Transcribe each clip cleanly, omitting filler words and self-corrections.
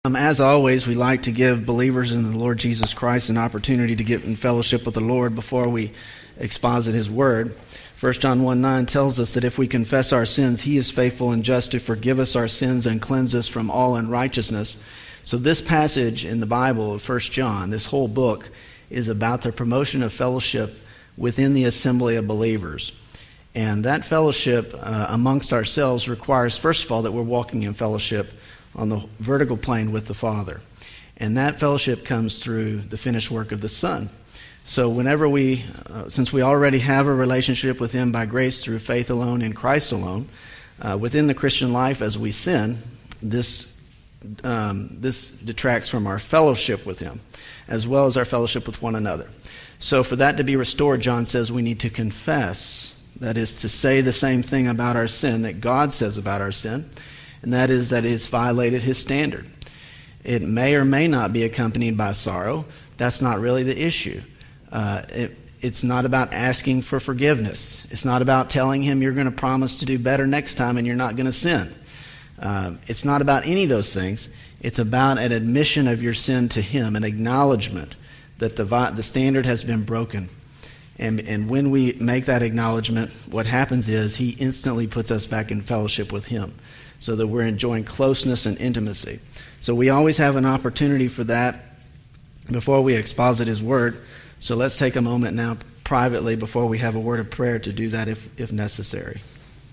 As always, we like to give believers in the Lord Jesus Christ an opportunity to get in fellowship with the Lord before we exposit His Word. 1 John 1:9 tells us that if we confess our sins, He is faithful and just to forgive us our sins and cleanse us from all unrighteousness. So this passage in the Bible of 1 John, this whole book, is about the promotion of fellowship within the assembly of believers. And that fellowship amongst ourselves requires, first of all, that we're walking in fellowship on the vertical plane with the Father. And that fellowship comes through the finished work of the Son. So whenever since we already have a relationship with Him by grace through faith alone in Christ alone, within the Christian life as we sin, this detracts from our fellowship with Him, as well as our fellowship with one another. So for that to be restored, John says we need to confess, that is to say the same thing about our sin that God says about our sin, and that is that it's violated His standard. It may or may not be accompanied by sorrow. That's not really the issue. It's not about asking for forgiveness. It's not about telling Him you're going to promise to do better next time and you're not going to sin. It's not about any of those things. It's about an admission of your sin to Him, an acknowledgement that the standard has been broken. And when we make that acknowledgement, what happens is He instantly puts us back in fellowship with Him, so that we're enjoying closeness and intimacy. So we always have an opportunity for that before we exposit His Word. So let's take a moment now privately before we have a word of prayer to do that if necessary.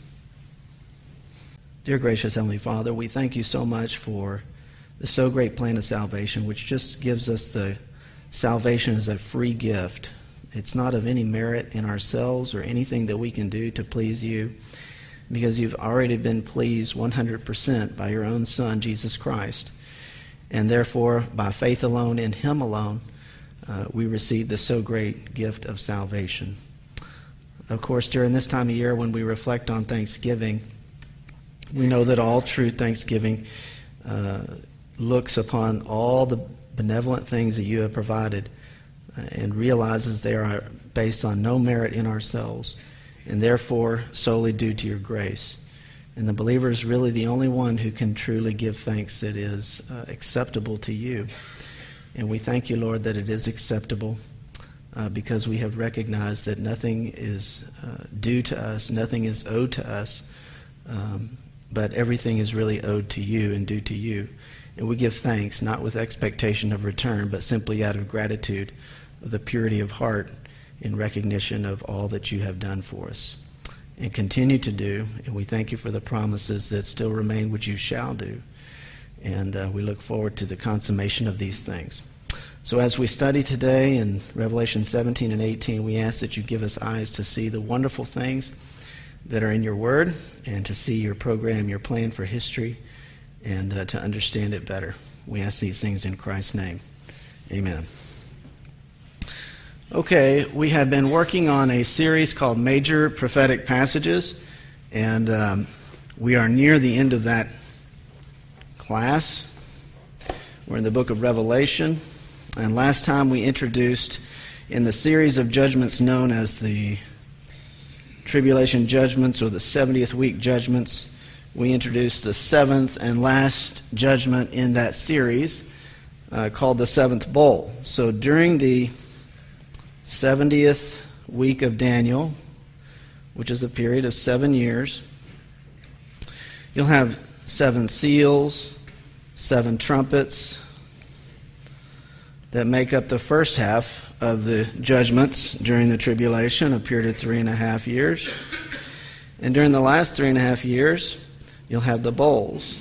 Dear gracious Heavenly Father, we thank You so much for the so great plan of salvation, which just gives us the salvation as a free gift. It's not of any merit in ourselves or anything that we can do to please You, because You've already been pleased 100% by Your own Son, Jesus Christ. And therefore, by faith alone, in Him alone, we receive the so great gift of salvation. Of course, during this time of year when we reflect on Thanksgiving, we know that all true Thanksgiving looks upon all the benevolent things that You have provided and realizes they are based on no merit in ourselves, and therefore solely due to Your grace. And the believer is really the only one who can truly give thanks that is acceptable to You. And we thank You, Lord, that it is acceptable because we have recognized that nothing is due to us, nothing is owed to us, but everything is really owed to You and due to You. And we give thanks, not with expectation of return, but simply out of gratitude, of the purity of heart, in recognition of all that You have done for us and continue to do. And we thank You for the promises that still remain, which You shall do. And we look forward to the consummation of these things. So as we study today in Revelation 17 and 18, we ask that You give us eyes to see the wonderful things that are in Your Word and to see Your program, Your plan for history, and to understand it better. We ask these things in Christ's name. Amen. Okay, we have been working on a series called Major Prophetic Passages, and we are near the end of that class. We're in the book of Revelation, and last time we introduced, in the series of judgments known as the Tribulation Judgments or the 70th Week Judgments, we introduced the seventh and last judgment in that series called the seventh bowl. So during the 70th week of Daniel, which is a period of 7 years, you'll have 7 seals, 7 trumpets that make up the first half of the judgments during the tribulation, a period of 3.5 years. And during the last 3.5 years, you'll have the bowls.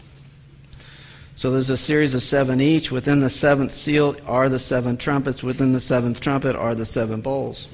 So there's a series of 7 each. Within the 7th seal are the 7 trumpets. Within the 7th trumpet are the 7 bowls.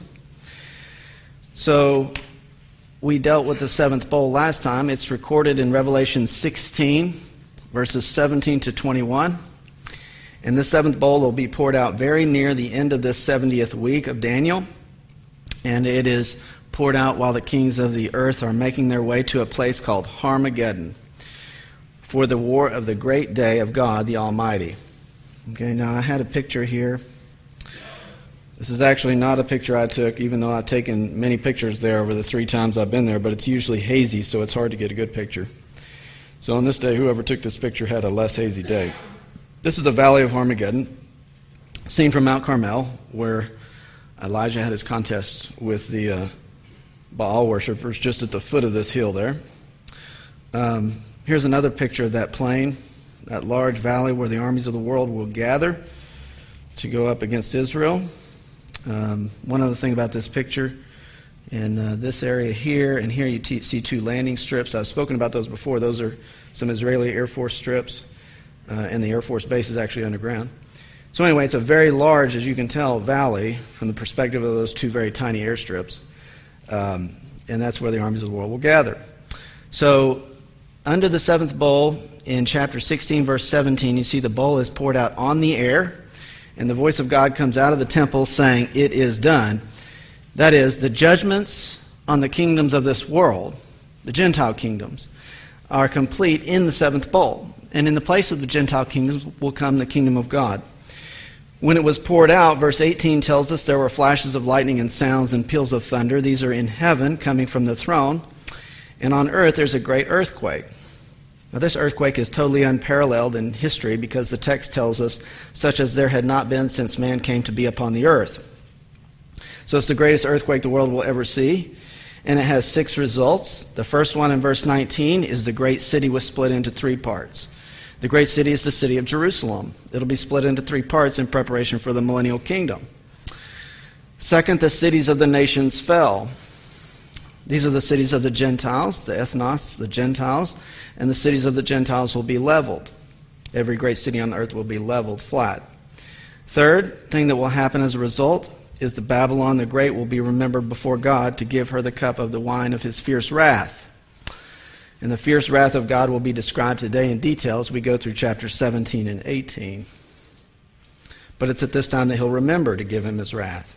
So we dealt with the 7th bowl last time. It's recorded in Revelation 16, verses 17 to 21. And the 7th bowl will be poured out very near the end of this 70th week of Daniel. And it is poured out while the kings of the earth are making their way to a place called Armageddon, for the war of the great day of God the Almighty. Okay, now I had a picture here. This is actually not a picture I took, even though I've taken many pictures there over the 3 times I've been there, but it's usually hazy, so it's hard to get a good picture. So on this day, whoever took this picture had a less hazy day. This is the Valley of Armageddon, seen from Mount Carmel, where Elijah had his contest with the Baal worshippers just at the foot of this hill there. Here's another picture of that plain, that large valley where the armies of the world will gather to go up against Israel. One other thing about this picture, in this area here, and here you see two landing strips. I've spoken about those before. Those are some Israeli Air Force strips, and the Air Force base is actually underground. So anyway, it's a very large, as you can tell, valley from the perspective of those two very tiny airstrips, and that's where the armies of the world will gather. So under the seventh bowl, in chapter 16, verse 17, you see the bowl is poured out on the air, and the voice of God comes out of the temple saying, "It is done." That is, the judgments on the kingdoms of this world, the Gentile kingdoms, are complete in the seventh bowl. And in the place of the Gentile kingdoms will come the kingdom of God. When it was poured out, verse 18 tells us there were flashes of lightning and sounds and peals of thunder. These are in heaven, coming from the throne. And on earth there's a great earthquake. Now this earthquake is totally unparalleled in history because the text tells us, such as there had not been since man came to be upon the earth. So it's the greatest earthquake the world will ever see. And it has 6 results. The first one in verse 19 is the great city was split into 3 parts. The great city is the city of Jerusalem. It'll be split into 3 parts in preparation for the millennial kingdom. Second, the cities of the nations fell. These are the cities of the Gentiles, the ethnos, the Gentiles, and the cities of the Gentiles will be leveled. Every great city on earth will be leveled flat. Third thing that will happen as a result is that Babylon the Great will be remembered before God to give her the cup of the wine of his fierce wrath. And the fierce wrath of God will be described today in detail as we go through chapters 17 and 18. But it's at this time that he'll remember to give him his wrath.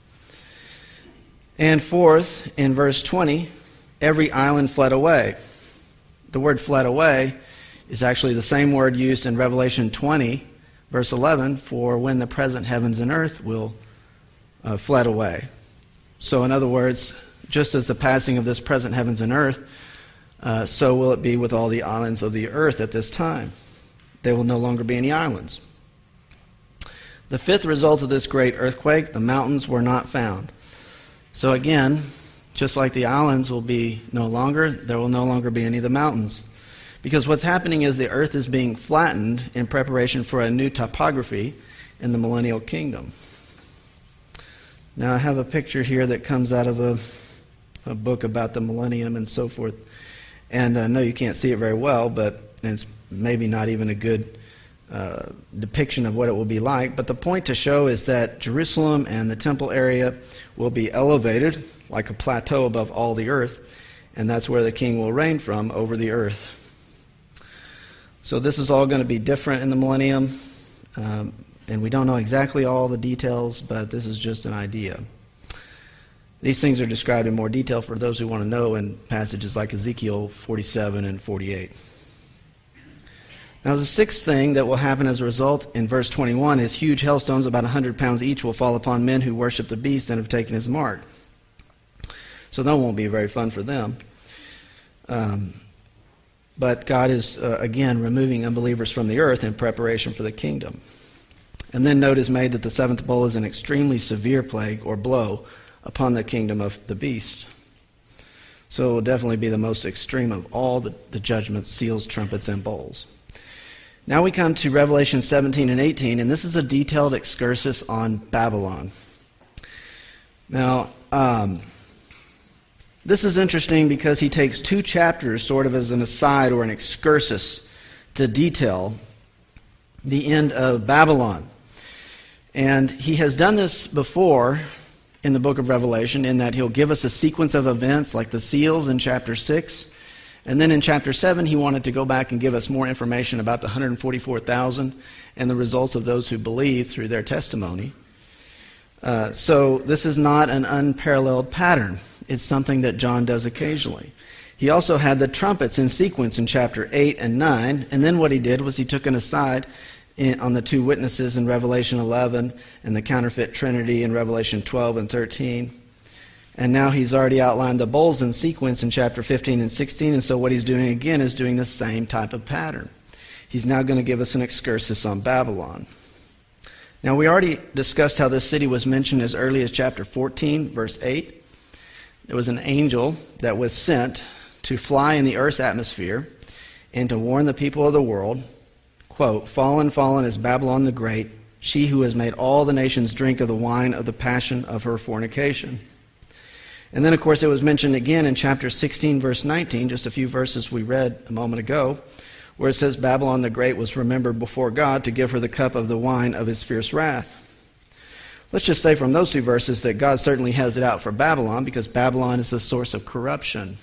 And fourth, in verse 20, every island fled away. The word fled away is actually the same word used in Revelation 20, verse 11, for when the present heavens and earth will fled away. So in other words, just as the passing of this present heavens and earth, so will it be with all the islands of the earth at this time. There will no longer be any islands. The fifth result of this great earthquake, the mountains were not found. So again, just like the islands will be no longer, there will no longer be any of the mountains. Because what's happening is the earth is being flattened in preparation for a new topography in the millennial kingdom. Now I have a picture here that comes out of a book about the millennium and so forth. And I know you can't see it very well, but it's maybe not even a good depiction of what it will be like. But the point to show is that Jerusalem and the temple area will be elevated like a plateau above all the earth, and that's where the king will reign from, over the earth. So this is all going to be different in the millennium, and we don't know exactly all the details, but this is just an idea. These things are described in more detail for those who want to know in passages like Ezekiel 47 and 48. Now the sixth thing that will happen as a result in verse 21 is huge hailstones about 100 pounds each will fall upon men who worship the beast and have taken his mark. So that won't be very fun for them. But God is, again, removing unbelievers from the earth in preparation for the kingdom. And then note is made that the seventh bowl is an extremely severe plague or blow upon the kingdom of the beast. So it will definitely be the most extreme of all the judgments, seals, trumpets, and bowls. Now we come to Revelation 17 and 18, and this is a detailed excursus on Babylon. Now, this is interesting because he takes 2 chapters sort of as an aside or an excursus to detail the end of Babylon. And he has done this before in the book of Revelation in that he'll give us a sequence of events like the seals in chapter 6. And then in chapter 7, he wanted to go back and give us more information about the 144,000 and the results of those who believe through their testimony. So this is not an unparalleled pattern. It's something that John does occasionally. He also had the trumpets in sequence in chapter 8 and 9. And then what he did was he took an aside on the 2 witnesses in Revelation 11 and the counterfeit trinity in Revelation 12 and 13. And now he's already outlined the bowls in sequence in chapter 15 and 16. And so what he's doing again is doing the same type of pattern. he's now going to give us an excursus on Babylon. Now, we already discussed how this city was mentioned as early as chapter 14, verse 8. There was an angel that was sent to fly in the earth's atmosphere and to warn the people of the world, quote, "Fallen, fallen is Babylon the Great, she who has made all the nations drink of the wine of the passion of her fornication." And then, of course, it was mentioned again in chapter 16, verse 19, just a few verses we read a moment ago, where it says Babylon the Great was remembered before God to give her the cup of the wine of his fierce wrath. Let's just say from those two verses that God certainly has it out for Babylon, because Babylon is the source of corruption.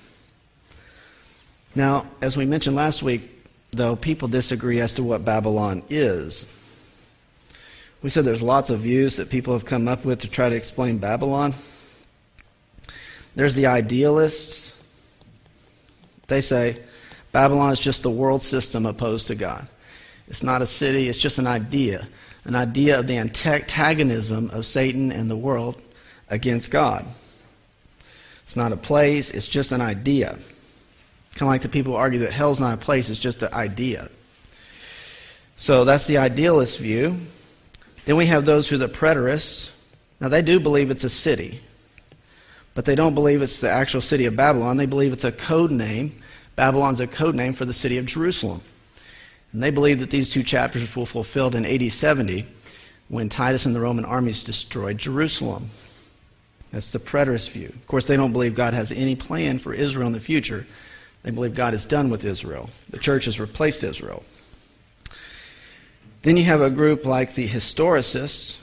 Now, as we mentioned last week, though, people disagree as to what Babylon is. We said there's lots of views that people have come up with to try to explain Babylon. There's the idealists. They say Babylon is just the world system opposed to God. It's not a city, it's just an idea of the antagonism of Satan and the world against God. It's not a place, it's just an idea. Kind of like the people who argue that hell's not a place, it's just an idea. So that's the idealist view. Then we have those who are the preterists. Now they do believe it's a city, but they don't believe it's the actual city of Babylon. They believe it's a code name. Babylon's a code name for the city of Jerusalem. And they believe that these two chapters were fulfilled in AD 70 when Titus and the Roman armies destroyed Jerusalem. That's the preterist view. Of course, they don't believe God has any plan for Israel in the future. They believe God is done with Israel. The church has replaced Israel. Then you have a group like the historicists.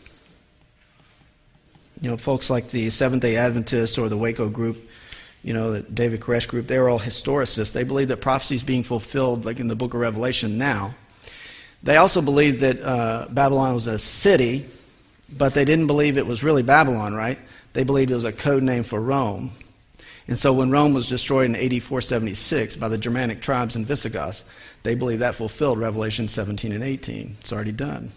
Folks like the Seventh-day Adventists or the Waco group, the David Koresh group, they were all historicists. They believe that prophecy is being fulfilled like in the book of Revelation now. They also believed that Babylon was a city, but they didn't believe it was really Babylon, right? They believed it was a code name for Rome. And so when Rome was destroyed in AD 476 by the Germanic tribes and Visigoths, they believed that fulfilled Revelation 17 and 18. It's already done.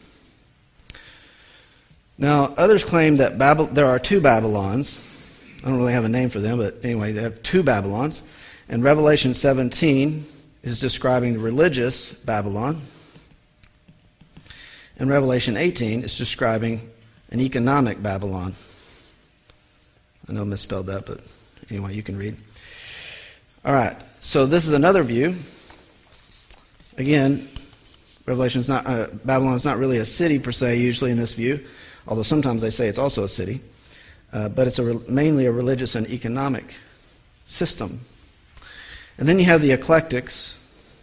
Now, others claim that there are two Babylons. I don't really have a name for them, but anyway, they have two Babylons. And Revelation 17 is describing the religious Babylon. And Revelation 18 is describing an economic Babylon. I know I misspelled that, but anyway, you can read. All right, so this is another view. Again, Babylon is not really a city per se usually in this view, although sometimes they say it's also a city. But it's mainly a religious and economic system. And then you have the eclectics.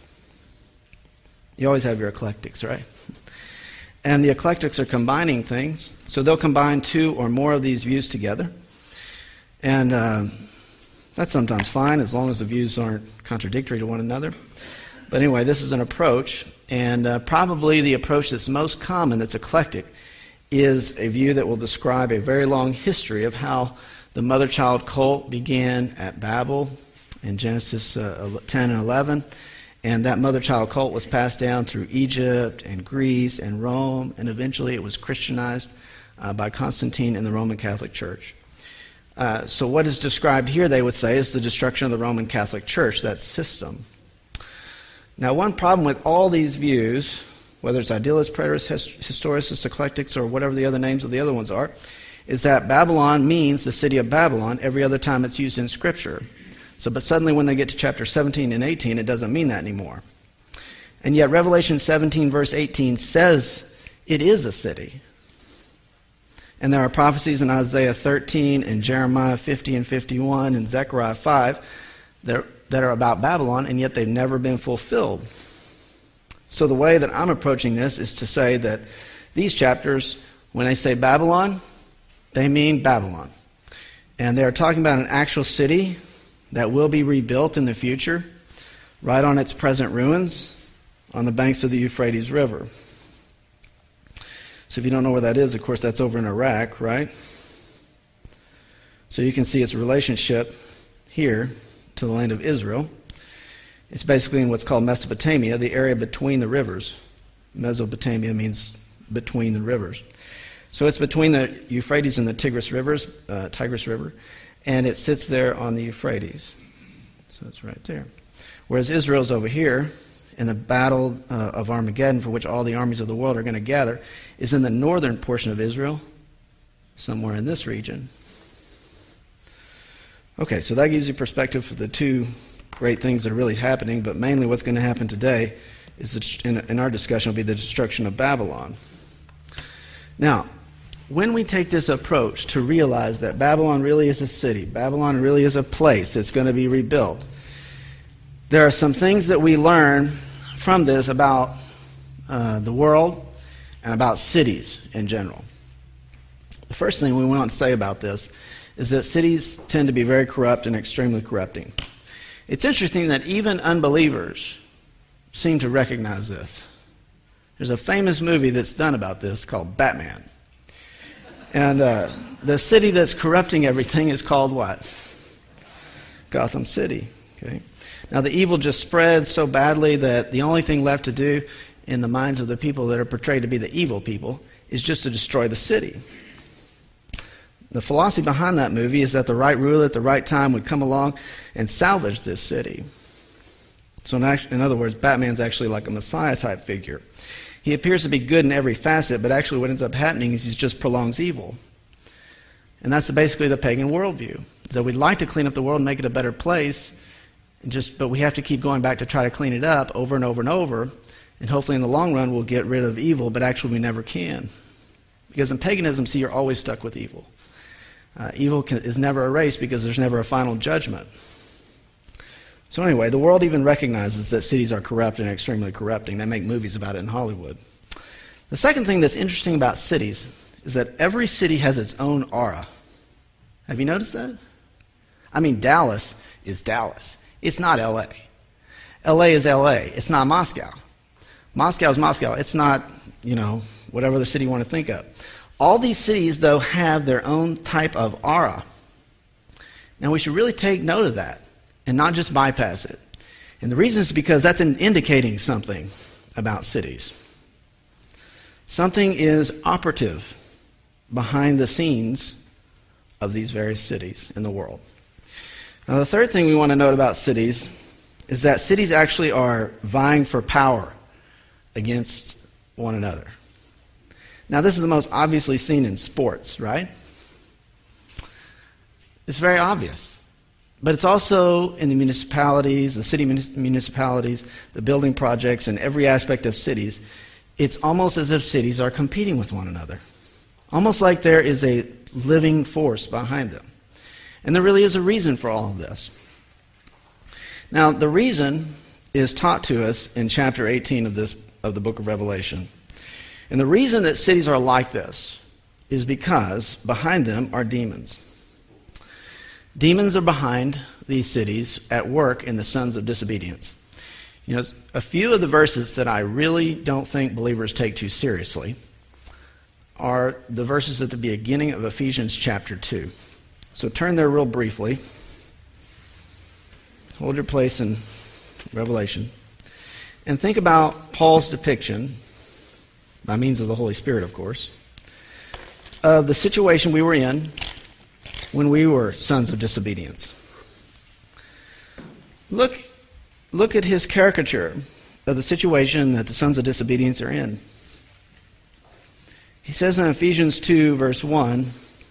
You always have your eclectics, right? And the eclectics are combining things. So they'll combine two or more of these views together. And that's sometimes fine as long as the views aren't contradictory to one another. But anyway, this is an approach. And probably the approach that's most common, that's eclectic, is a view that will describe a very long history of how the mother-child cult began at Babel in Genesis 10 and 11. And that mother-child cult was passed down through Egypt and Greece and Rome, and eventually it was Christianized by Constantine and the Roman Catholic Church. So what is described here, they would say, is the destruction of the Roman Catholic Church, that system. Now, one problem with all these views, whether it's idealists, preterists, historicists, eclectics, or whatever the other names of the other ones are, is that Babylon means the city of Babylon every other time it's used in Scripture. But suddenly when they get to chapter 17 and 18, it doesn't mean that anymore. And yet Revelation 17 verse 18 says it is a city. And there are prophecies in Isaiah 13 and Jeremiah 50 and 51 and Zechariah 5 that are about Babylon, and yet they've never been fulfilled. So the way that I'm approaching this is to say that these chapters, when they say Babylon, they mean Babylon. And they are talking about an actual city that will be rebuilt in the future, right on its present ruins, on the banks of the Euphrates River. So if you don't know where that is, of course, that's over in Iraq, right? So you can see its relationship here to the land of Israel. It's basically in what's called Mesopotamia, the area between the rivers. Mesopotamia means between the rivers. So it's between the Euphrates and the Tigris River, and it sits there on the Euphrates. So it's right there. Whereas Israel's over here, in the battle of Armageddon, for which all the armies of the world are going to gather, is in the northern portion of Israel, somewhere in this region. Okay, so that gives you perspective for the two great things that are really happening, but mainly what's going to happen today is, in our discussion, will be the destruction of Babylon. Now, when we take this approach to realize that Babylon really is a city, Babylon really is a place that's going to be rebuilt, there are some things that we learn from this about the world and about cities in general. The first thing we want to say about this is that cities tend to be very corrupt and extremely corrupting. It's interesting that even unbelievers seem to recognize this. There's a famous movie that's done about this called Batman. And the city that's corrupting everything is called what? Gotham City. Okay. Now the evil just spreads so badly that the only thing left to do in the minds of the people that are portrayed to be the evil people is just to destroy the city. The philosophy behind that movie is that the right ruler at the right time would come along and salvage this city. So in other words, Batman's actually like a Messiah-type figure. He appears to be good in every facet, but actually what ends up happening is he just prolongs evil. And that's basically the pagan worldview. So we'd like to clean up the world and make it a better place, but we have to keep going back to try to clean it up over and over and over, and hopefully in the long run we'll get rid of evil, but actually we never can. Because in paganism, see, you're always stuck with evil. Evil is never erased because there's never a final judgment. So anyway, the world even recognizes that cities are corrupt and extremely corrupting. They make movies about it in Hollywood. The second thing that's interesting about cities is that every city has its own aura. Have you noticed that? I mean, Dallas is Dallas. It's not L.A. L.A. is L.A. It's not Moscow. Moscow is Moscow. It's not, whatever the city you want to think of. All these cities, though, have their own type of aura. Now, we should really take note of that and not just bypass it. And the reason is because that's indicating something about cities. Something is operative behind the scenes of these various cities in the world. Now, the third thing we want to note about cities is that cities actually are vying for power against one another. Now, this is the most obviously seen in sports, right? It's very obvious. But it's also in the municipalities, the city municipalities, the building projects, and every aspect of cities. It's almost as if cities are competing with one another. Almost like there is a living force behind them. And there really is a reason for all of this. Now, the reason is taught to us in chapter 18 of the book of Revelation. And the reason that cities are like this is because behind them are demons. Demons are behind these cities at work in the sons of disobedience. A few of the verses that I really don't think believers take too seriously are the verses at the beginning of Ephesians chapter 2. So turn there real briefly. Hold your place in Revelation. And think about Paul's depiction, by means of the Holy Spirit, of course, of the situation we were in when we were sons of disobedience. Look at his caricature of the situation that the sons of disobedience are in. He says in Ephesians 2, verse 1,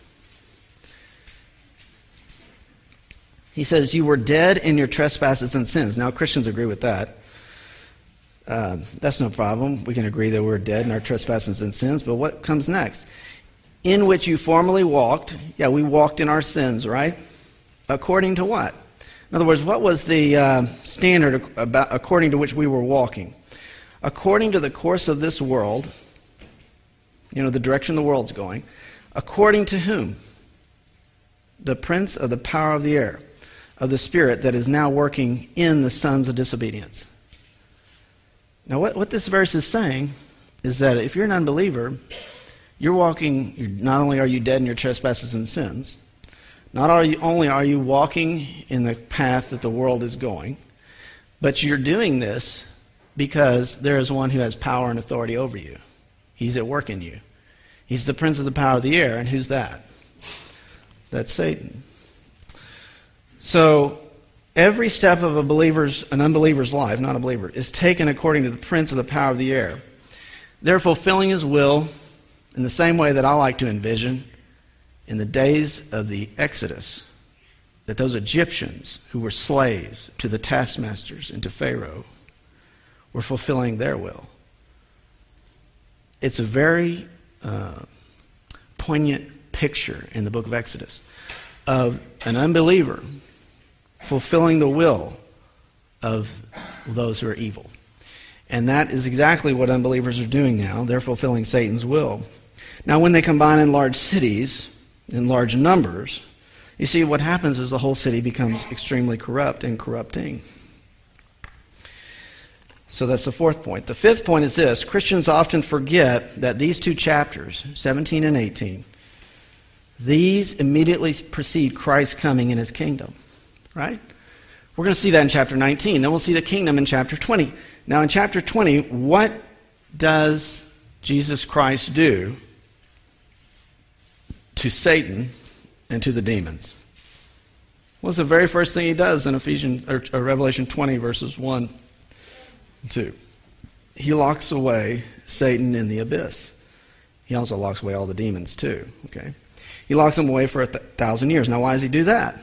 he says, "You were dead in your trespasses and sins." Now, Christians agree with that. That's no problem. We can agree that we're dead in our trespasses and sins. But what comes next? "In which you formerly walked." Yeah, we walked in our sins, right? According to what? In other words, what was the standard according to which we were walking? According to the course of this world, the direction the world's going. According to whom? The prince of the power of the air, of the spirit that is now working in the sons of disobedience. Now, what this verse is saying is that if you're an unbeliever, not only are you dead in your trespasses and sins, not only are you walking in the path that the world is going, but you're doing this because there is one who has power and authority over you. He's at work in you. He's the prince of the power of the air, and who's that? That's Satan. So, Every step of an unbeliever's life, not a believer, is taken according to the prince of the power of the air. They're fulfilling his will in the same way that I like to envision in the days of the Exodus, that those Egyptians who were slaves to the taskmasters and to Pharaoh were fulfilling their will. It's a very poignant picture in the book of Exodus of an unbeliever fulfilling the will of those who are evil. And that is exactly what unbelievers are doing now. They're fulfilling Satan's will. Now, when they combine in large cities, in large numbers, you see what happens is the whole city becomes extremely corrupt and corrupting. So that's the fourth point. The fifth point is this. Christians often forget that these two chapters, 17 and 18, these immediately precede Christ's coming in his kingdom. Right? We're going to see that in chapter 19. Then we'll see the kingdom in chapter 20. Now in chapter 20, what does Jesus Christ do to Satan and to the demons? What's the very first thing he does in Revelation 20, verses 1 and 2? He locks away Satan in the abyss. He also locks away all the demons too. Okay, he locks them away for 1,000 years. Now, why does he do that?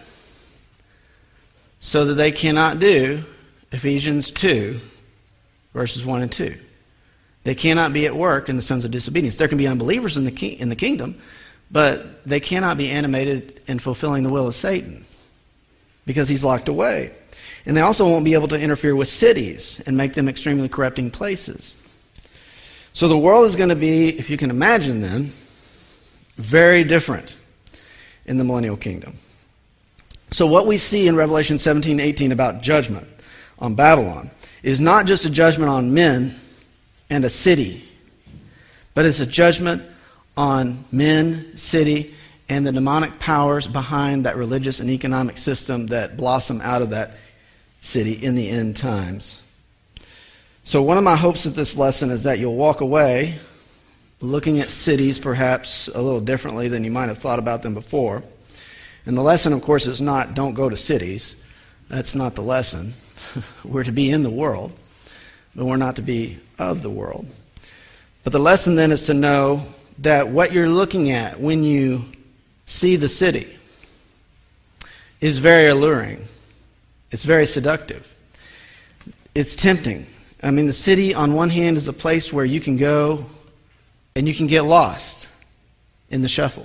So that they cannot do Ephesians 2, verses 1 and 2. They cannot be at work in the sons of disobedience. There can be unbelievers in the kingdom, but they cannot be animated in fulfilling the will of Satan because he's locked away. And they also won't be able to interfere with cities and make them extremely corrupting places. So the world is going to be, if you can imagine them, very different in the millennial kingdom. So what we see in Revelation 17:18 about judgment on Babylon is not just a judgment on men and a city, but it's a judgment on men, city, and the demonic powers behind that religious and economic system that blossom out of that city in the end times. So one of my hopes of this lesson is that you'll walk away looking at cities perhaps a little differently than you might have thought about them before. And the lesson, of course, is not don't go to cities. That's not the lesson. We're to be in the world, but we're not to be of the world. But the lesson then is to know that what you're looking at when you see the city is very alluring. It's very seductive. It's tempting. I mean, the city on one hand is a place where you can go and you can get lost in the shuffle.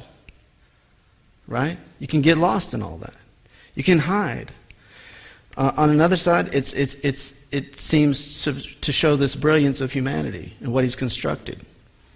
Right? You can get lost in all that. You can hide. On another side, it seems to show this brilliance of humanity and what he's constructed.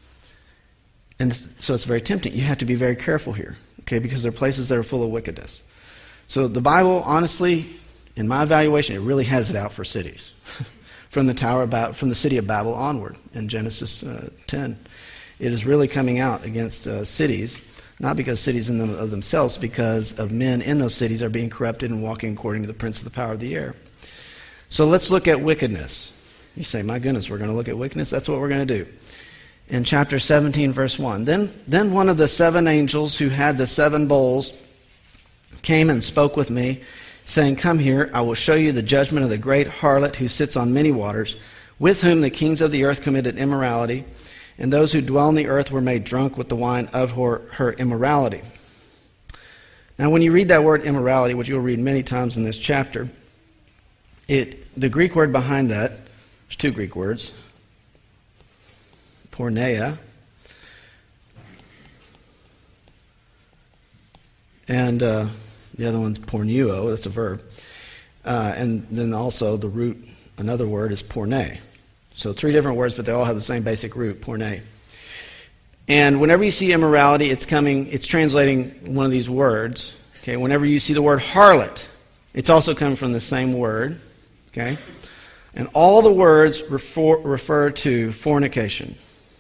And so it's very tempting. You have to be very careful here, okay? Because there are places that are full of wickedness. So the Bible, honestly, in my evaluation, it really has it out for cities, from the city of Babel onward in Genesis 10. It is really coming out against cities. Not because cities in them of themselves, because of men in those cities are being corrupted and walking according to the prince of the power of the air. So let's look at wickedness. You say, my goodness, we're going to look at wickedness? That's what we're going to do. In chapter 17, verse 1, Then one of the seven angels who had the seven bowls came and spoke with me, saying, Come here, I will show you the judgment of the great harlot who sits on many waters, with whom the kings of the earth committed immorality, and those who dwell on the earth were made drunk with the wine of her immorality. Now, when you read that word immorality, which you'll read many times in this chapter, the Greek word behind that, there's two Greek words, porneia, and the other one's pornuo, that's a verb. And then also the root, another word is porne. So three different words, but they all have the same basic root, porne. And whenever you see immorality, it's translating one of these words. Okay, whenever you see the word harlot, it's also coming from the same word. Okay, and all the words refer to fornication.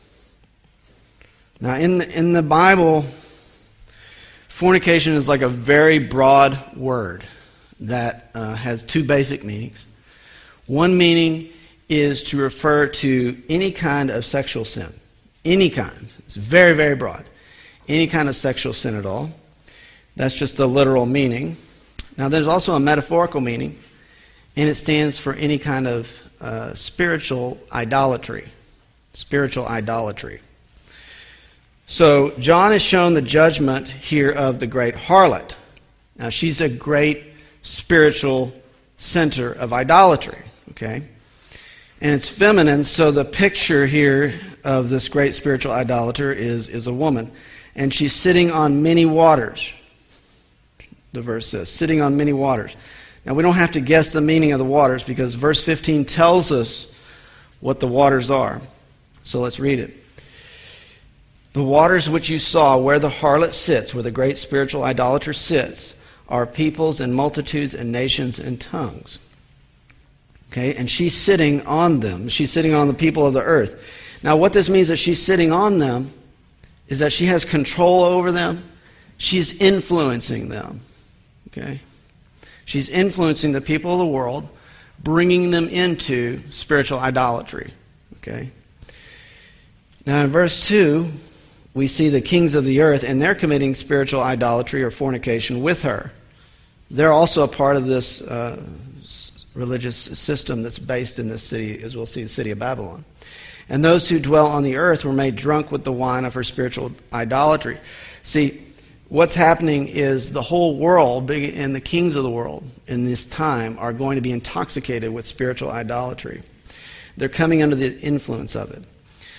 Now, in the Bible, fornication is like a very broad word that has two basic meanings. One meaning is to refer to any kind of sexual sin. Any kind. It's very, very broad. Any kind of sexual sin at all. That's just the literal meaning. Now, there's also a metaphorical meaning, and it stands for any kind of spiritual idolatry. Spiritual idolatry. So, John has shown the judgment here of the great harlot. Now, she's a great spiritual center of idolatry, okay? And it's feminine, so the picture here of this great spiritual idolater is a woman. And she's sitting on many waters. The verse says, sitting on many waters. Now, we don't have to guess the meaning of the waters because verse 15 tells us what the waters are. So let's read it. The waters which you saw where the harlot sits, where the great spiritual idolater sits, are peoples and multitudes and nations and tongues. Okay, and she's sitting on them. She's sitting on the people of the earth. Now, what this means that she's sitting on them is that she has control over them. She's influencing them. Okay? She's influencing the people of the world, bringing them into spiritual idolatry. Okay? Now, in verse 2, we see the kings of the earth, and they're committing spiritual idolatry or fornication with her. They're also a part of this religious system that's based in this city, as we'll see, the city of Babylon. And those who dwell on the earth were made drunk with the wine of her spiritual idolatry. See, what's happening is the whole world and the kings of the world in this time are going to be intoxicated with spiritual idolatry. They're coming under the influence of it.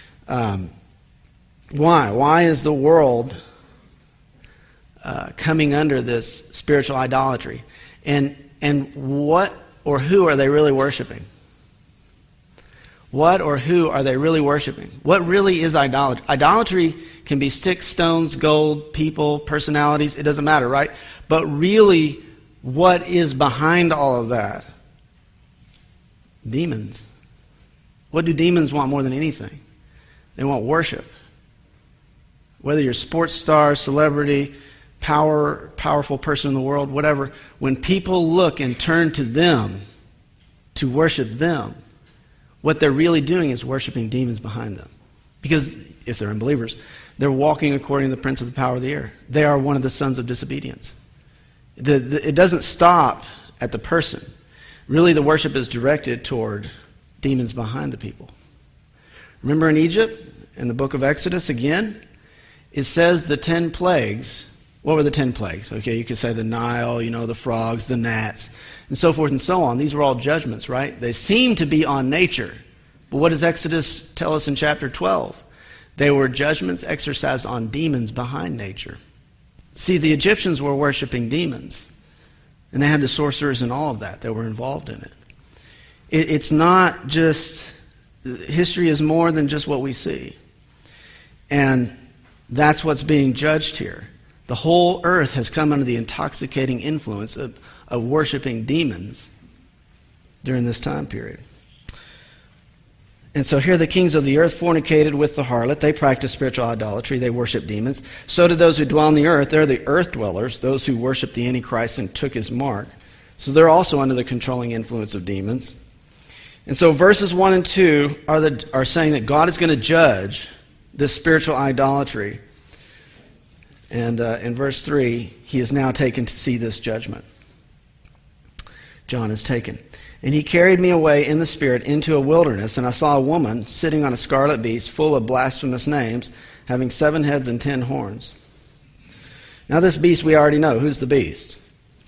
Why? Why is the world coming under this spiritual idolatry? And what or who are they really worshiping? What or who are they really worshiping? What really is idolatry? Idolatry can be sticks, stones, gold, people, personalities. It doesn't matter, right? But really, what is behind all of that? Demons. What do demons want more than anything? They want worship. Whether you're a sports star, celebrity, powerful person in the world, whatever, when people look and turn to them to worship them, what they're really doing is worshiping demons behind them. Because if they're unbelievers, they're walking according to the prince of the power of the air. They are one of the sons of disobedience. It doesn't stop at the person. Really, the worship is directed toward demons behind the people. Remember in Egypt, in the book of Exodus again, it says the 10 plagues. What were the 10 plagues? Okay, you could say the Nile, the frogs, the gnats, and so forth and so on. These were all judgments, right? They seem to be on nature. But what does Exodus tell us in chapter 12? They were judgments exercised on demons behind nature. See, the Egyptians were worshiping demons. And they had the sorcerers and all of that were involved in it. It's not just, history is more than just what we see. And that's what's being judged here. The whole earth has come under the intoxicating influence of worshiping demons during this time period. And so here the kings of the earth fornicated with the harlot. They practiced spiritual idolatry. They worship demons. So did those who dwell on the earth. They're the earth dwellers, those who worship the Antichrist and took his mark. So they're also under the controlling influence of demons. And so verses 1 and 2 are saying that God is going to judge this spiritual idolatry. And in verse 3, he is now taken to see this judgment. John is taken. And he carried me away in the Spirit into a wilderness, and I saw a woman sitting on a scarlet beast full of blasphemous names, having 7 heads and 10 horns. Now this beast we already know. Who's the beast?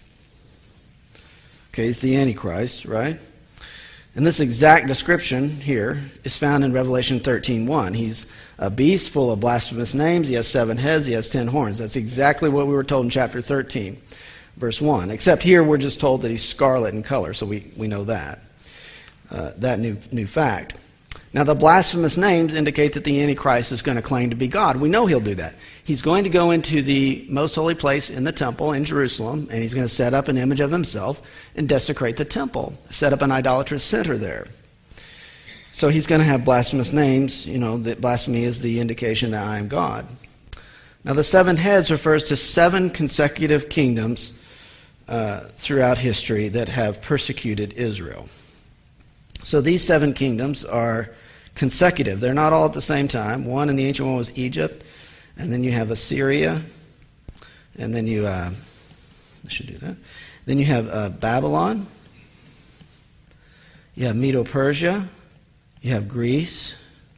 Okay, it's the Antichrist, right? And this exact description here is found in Revelation 13:1. He's a beast full of blasphemous names. He has 7 heads. He has 10 horns. That's exactly what we were told in chapter 13, verse 1. Except here we're just told that he's scarlet in color, so we know that. That new fact. Now the blasphemous names indicate that the Antichrist is going to claim to be God. We know he'll do that. He's going to go into the most holy place in the temple in Jerusalem, and he's going to set up an image of himself and desecrate the temple, set up an idolatrous center there. So he's going to have blasphemous names. That blasphemy is the indication that I am God. Now the 7 heads refers to 7 consecutive kingdoms throughout history that have persecuted Israel. So these 7 kingdoms are consecutive. They're not all at the same time. One in the ancient one was Egypt, and then you have Assyria, and then Then you have Babylon. You have Medo-Persia. You have Greece.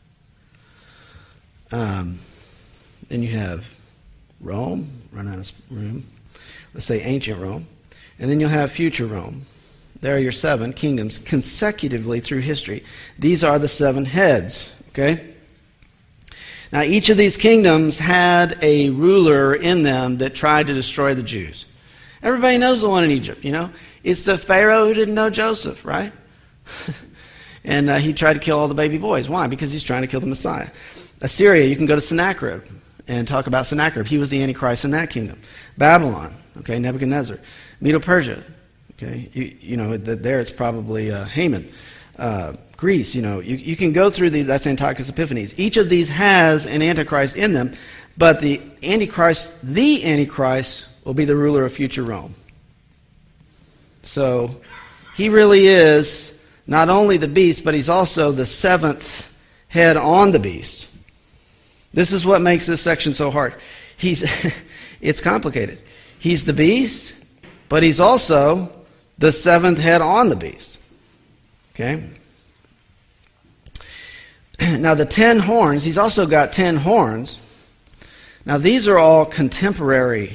Then you have Rome. Run out of room. Let's say ancient Rome. And then you'll have future Rome. There are your 7 kingdoms consecutively through history. These are the 7 heads. Okay? Now, each of these kingdoms had a ruler in them that tried to destroy the Jews. Everybody knows the one in Egypt, you know. It's the Pharaoh who didn't know Joseph, right? And he tried to kill all the baby boys. Why? Because he's trying to kill the Messiah. Assyria, you can go to Sennacherib and talk about Sennacherib. He was the Antichrist in that kingdom. Babylon, okay, Nebuchadnezzar. Medo-Persia, okay, you know, there it's probably Haman. Greece, you know, you can go through these, that's Antiochus Epiphanes. Each of these has an Antichrist in them, but the Antichrist will be the ruler of future Rome. So, he really is not only the beast, but he's also the 7th head on the beast. This is what makes this section so hard. It's complicated. He's the beast, but he's also the 7th head on the beast. Okay? Now the 10 horns, he's also got 10 horns. Now these are all contemporary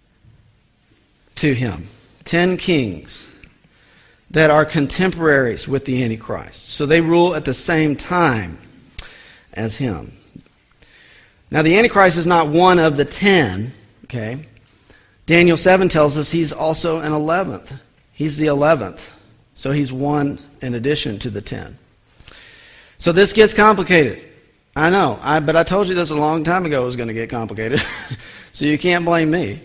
to him. 10 kings that are contemporaries with the Antichrist. So they rule at the same time as him. Now the Antichrist is not one of the 10, okay? Daniel 7 tells us he's also an 11th. He's the 11th. So he's one in addition to the 10. So this gets complicated. I know, but I told you this a long time ago it was going to get complicated. So you can't blame me.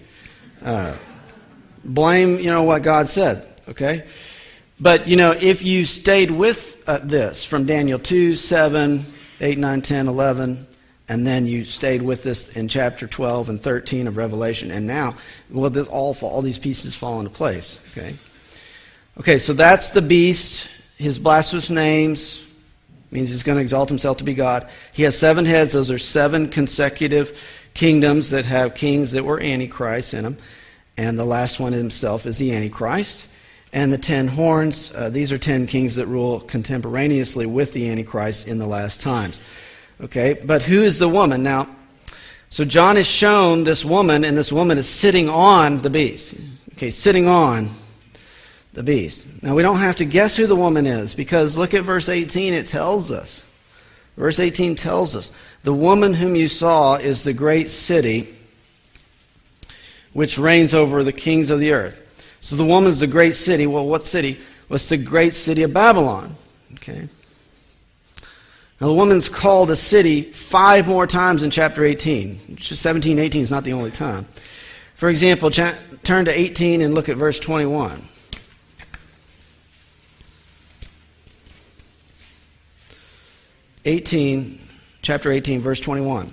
Blame, what God said, okay? But, if you stayed with this from Daniel 2, 7, 8, 9, 10, 11, and then you stayed with this in chapter 12 and 13 of Revelation, and now, all these pieces fall into place, okay? Okay, so that's the beast. His blasphemous names means he's going to exalt himself to be God. He has 7 heads. Those are 7 consecutive kingdoms that have kings that were Antichrist in them. And the last one himself is the Antichrist. And the 10 horns, these are 10 kings that rule contemporaneously with the Antichrist in the last times. Okay, but who is the woman? Now, so John is shown this woman, and this woman is sitting on the beast. Okay, sitting on the beast. Now, we don't have to guess who the woman is, because look at verse 18, it tells us. Verse 18 tells us, the woman whom you saw is the great city which reigns over the kings of the earth. So the woman is the great city. Well, what city? Well, it's the great city of Babylon. Okay. Now, the woman's called a city 5 more times in chapter 18. 17, 18 is not the only time. For example, turn to 18 and look at verse 21. Chapter 18, verse 21.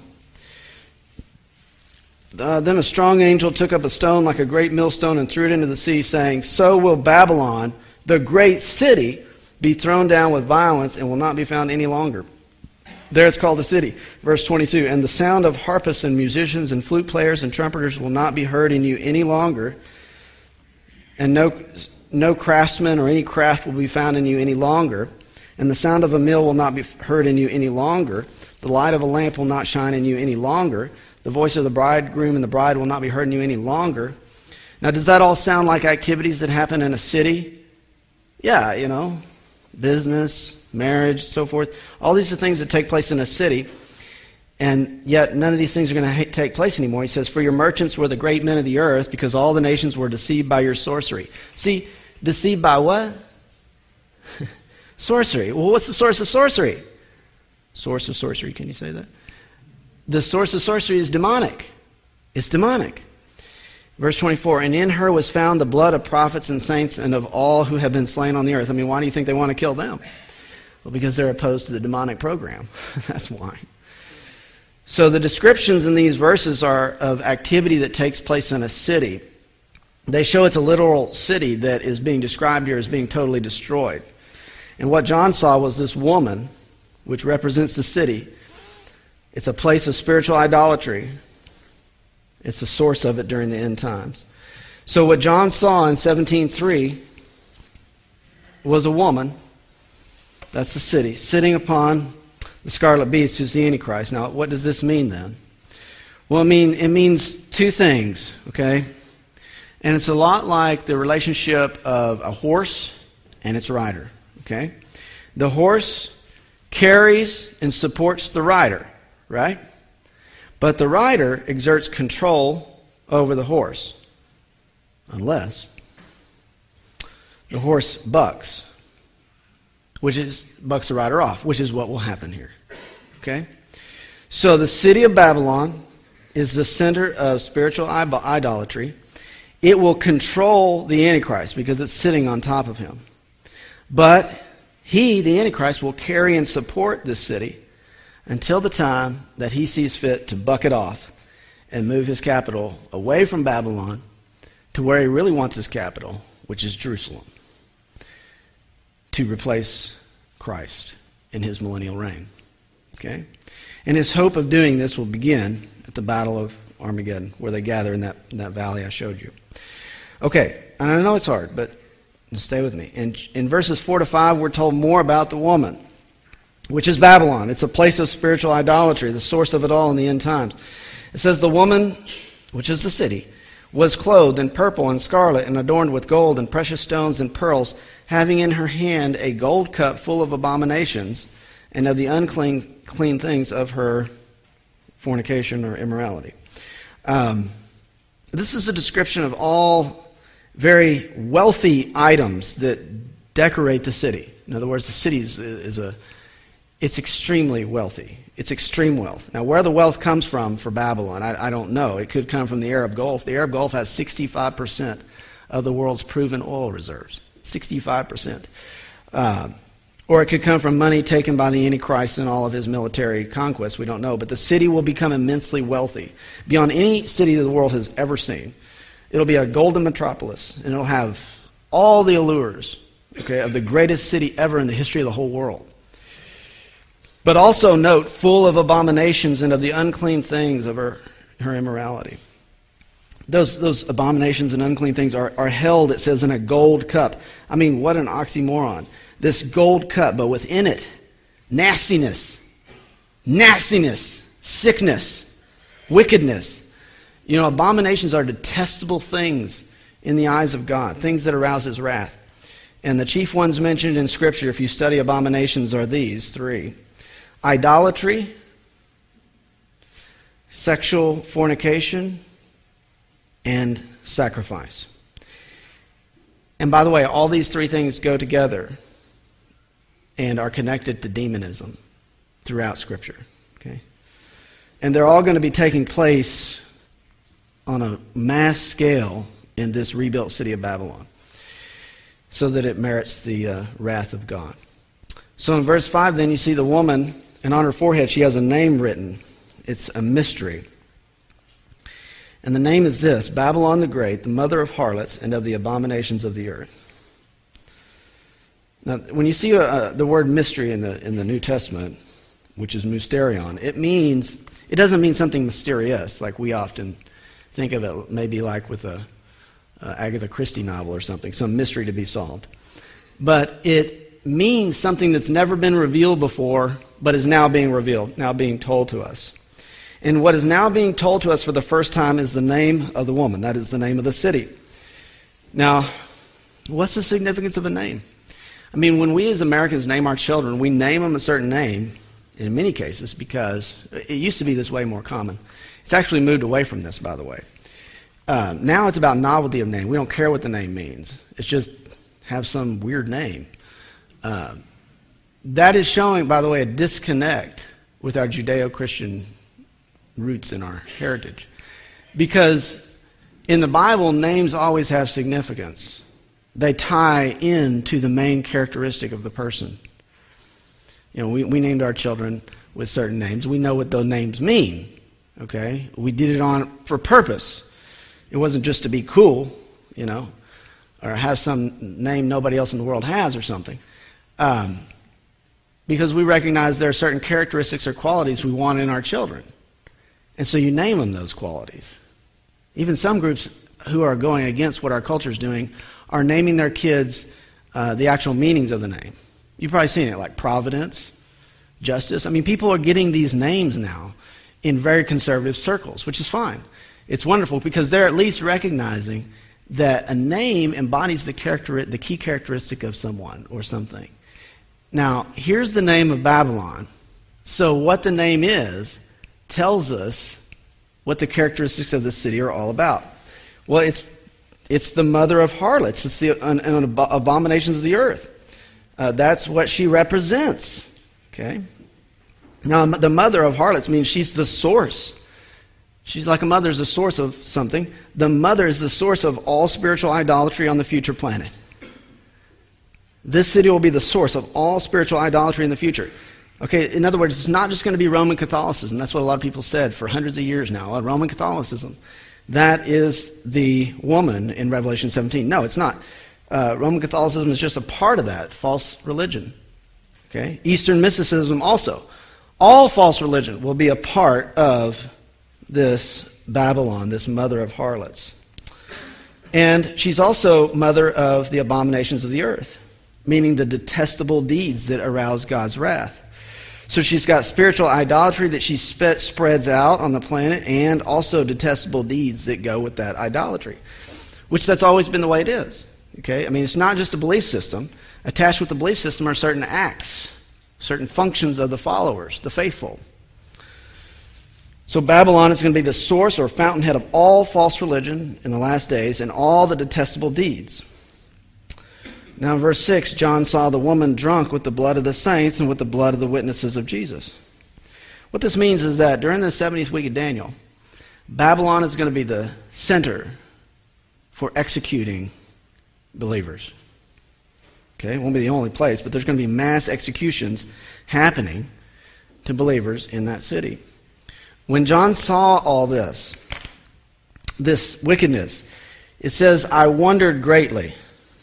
Then a strong angel took up a stone like a great millstone and threw it into the sea, saying, so will Babylon, the great city, be thrown down with violence and will not be found any longer. There it's called a city. Verse 22, and the sound of harpists and musicians and flute players and trumpeters will not be heard in you any longer, and no craftsman or any craft will be found in you any longer. And the sound of a mill will not be heard in you any longer. The light of a lamp will not shine in you any longer. The voice of the bridegroom and the bride will not be heard in you any longer. Now, does that all sound like activities that happen in a city? Yeah, business, marriage, so forth. All these are things that take place in a city. And yet, none of these things are going to take place anymore. He says, for your merchants were the great men of the earth, because all the nations were deceived by your sorcery. See, deceived by what? Sorcery. Well, what's the source of sorcery? Source of sorcery, can you say that? The source of sorcery is demonic. It's demonic. Verse 24, and in her was found the blood of prophets and saints and of all who have been slain on the earth. I mean, why do you think they want to kill them? Well, because they're opposed to the demonic program. That's why. So the descriptions in these verses are of activity that takes place in a city. They show it's a literal city that is being described here as being totally destroyed. And what John saw was this woman, which represents the city. It's a place of spiritual idolatry. It's the source of it during the end times. So what John saw in 17:3 was a woman, that's the city, sitting upon the scarlet beast, who's the Antichrist. Now, what does this mean then? Well, it means two things, okay? And it's a lot like the relationship of a horse and its rider, okay? The horse carries and supports the rider, right? But the rider exerts control over the horse, unless the horse bucks the rider off, which is what will happen here. Okay? So the city of Babylon is the center of spiritual idolatry. It will control the Antichrist because it's sitting on top of him. But he, the Antichrist, will carry and support this city until the time that he sees fit to buck it off and move his capital away from Babylon to where he really wants his capital, which is Jerusalem, to replace Christ in his millennial reign. Okay? And his hope of doing this will begin at the Battle of Armageddon, where they gather in that valley I showed you. Okay, and I know it's hard, but stay with me. In verses 4 to 5, we're told more about the woman, which is Babylon. It's a place of spiritual idolatry, the source of it all in the end times. It says, the woman, which is the city, was clothed in purple and scarlet and adorned with gold and precious stones and pearls, having in her hand a gold cup full of abominations and of the unclean things of her fornication or immorality. This is a description of all very wealthy items that decorate the city. In other words, the city it's extremely wealthy. It's extreme wealth. Now, where the wealth comes from for Babylon, I don't know. It could come from the Arab Gulf. The Arab Gulf has 65% of the world's proven oil reserves. 65%. Or it could come from money taken by the Antichrist and all of his military conquests. We don't know. But the city will become immensely wealthy, beyond any city that the world has ever seen. It'll be a golden metropolis, and it'll have all the allures, of the greatest city ever in the history of the whole world. But also note, full of abominations and of the unclean things of her immorality. Those abominations and unclean things are held, it says, in a gold cup. I mean, what an oxymoron. This gold cup, but within it, nastiness, sickness, wickedness. Abominations are detestable things in the eyes of God, things that arouse his wrath. And the chief ones mentioned in Scripture, if you study abominations, are these three: idolatry, sexual fornication, and sacrifice. And by the way, all these three things go together and are connected to demonism throughout Scripture. Okay? And they're all going to be taking place on a mass scale in this rebuilt city of Babylon, so that it merits the wrath of God. So in verse 5, then, you see the woman, and on her forehead she has a name written. It's a mystery. And the name is this: Babylon the Great, the mother of harlots and of the abominations of the earth. Now, when you see the word mystery in the New Testament, which is mysterion, it doesn't mean something mysterious like we often think of it, maybe like with a Agatha Christie novel or something, some mystery to be solved. But it means something that's never been revealed before, but is now being revealed, now being told to us. And what is now being told to us for the first time is the name of the woman. That is the name of the city. Now, what's the significance of a name? I mean, when we as Americans name our children, we name them a certain name, in many cases, because it used to be this way more common. It's actually moved away from this, by the way. Now it's about novelty of name. We don't care what the name means. It's just have some weird name. That is showing, by the way, a disconnect with our Judeo-Christian roots in our heritage. Because in the Bible, names always have significance. They tie into the main characteristic of the person. We named our children with certain names. We know what those names mean. Okay? We did it for purpose. It wasn't just to be cool, or have some name nobody else in the world has or something. Because we recognize there are certain characteristics or qualities we want in our children. And so you name them those qualities. Even some groups who are going against what our culture is doing are naming their kids the actual meanings of the name. You've probably seen it, like Providence, Justice. I mean, people are getting these names now in very conservative circles, which is fine. It's wonderful because they're at least recognizing that a name embodies the key characteristic of someone or something. Now, here's the name of Babylon. So what the name is tells us what the characteristics of the city are all about. Well, it's the mother of harlots. It's the abominations of the earth. That's what she represents. Okay? Now, the mother of harlots means she's the source. She's like a mother is the source of something. The mother is the source of all spiritual idolatry on the future planet. This city will be the source of all spiritual idolatry in the future. Okay, in other words, it's not just going to be Roman Catholicism. That's what a lot of people said for hundreds of years now. Roman Catholicism. That is the woman in Revelation 17. No, it's not. Roman Catholicism is just a part of that false religion. Okay? Eastern mysticism also. All false religion will be a part of this Babylon, this mother of harlots. And she's also mother of the abominations of the earth, meaning the detestable deeds that arouse God's wrath. So she's got spiritual idolatry that she spreads out on the planet, and also detestable deeds that go with that idolatry, which that's always been the way it is. Okay? I mean, it's not just a belief system. Attached with the belief system are certain acts, certain functions of the followers, the faithful. So Babylon is going to be the source or fountainhead of all false religion in the last days and all the detestable deeds. Now in verse 6, John saw the woman drunk with the blood of the saints and with the blood of the witnesses of Jesus. What this means is that during the 70th week of Daniel, Babylon is going to be the center for executing believers. Okay, it won't be the only place, but there's going to be mass executions happening to believers in that city. When John saw all this wickedness, it says, I wondered greatly.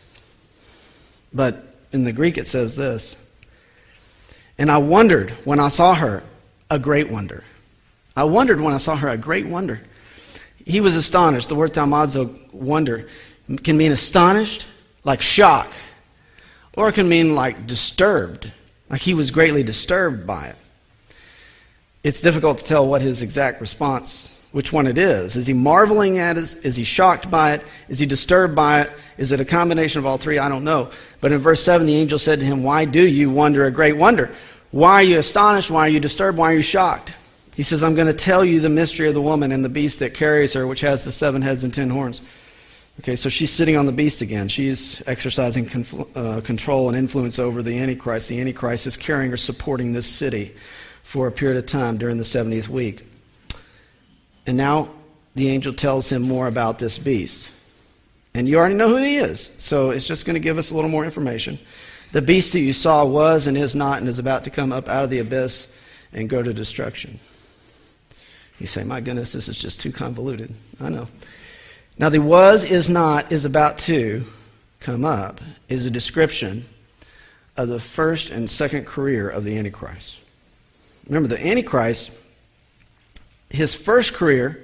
But in the Greek it says this, and I wondered when I saw her a great wonder. I wondered when I saw her a great wonder. He was astonished. The word thaumazo, wonder, can mean astonished, like shock, or it can mean like disturbed, like he was greatly disturbed by it. It's difficult to tell what his exact response, which one it is. Is he marveling at it? Is he shocked by it? Is he disturbed by it? Is it a combination of all three? I don't know. But in verse 7, the angel said to him, why do you wonder a great wonder? Why are you astonished? Why are you disturbed? Why are you shocked? He says, I'm going to tell you the mystery of the woman and the beast that carries her, which has the 7 heads and 10 horns. Okay, so she's sitting on the beast again. She's exercising control and influence over the Antichrist. The Antichrist is carrying or supporting this city for a period of time during the 70th week. And now the angel tells him more about this beast. And you already know who he is, so it's just going to give us a little more information. The beast that you saw was and is not and is about to come up out of the abyss and go to destruction. You say, my goodness, this is just too convoluted. I know. Now the was, is not, is about to come up is a description of the first and second career of the Antichrist. Remember, the Antichrist, his first career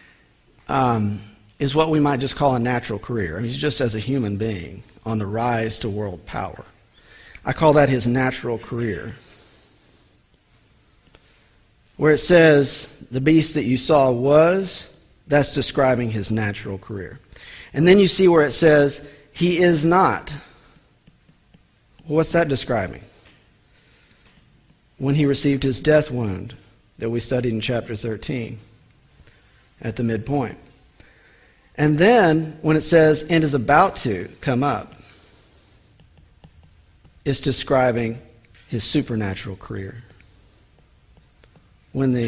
is what we might just call a natural career. I mean, he's just as a human being on the rise to world power. I call that his natural career. Where it says, the beast that you saw was, that's describing his natural career. And then you see where it says, he is not. What's that describing? When he received his death wound that we studied in chapter 13 at the midpoint. And then when it says, and is about to come up, it's describing his supernatural career. When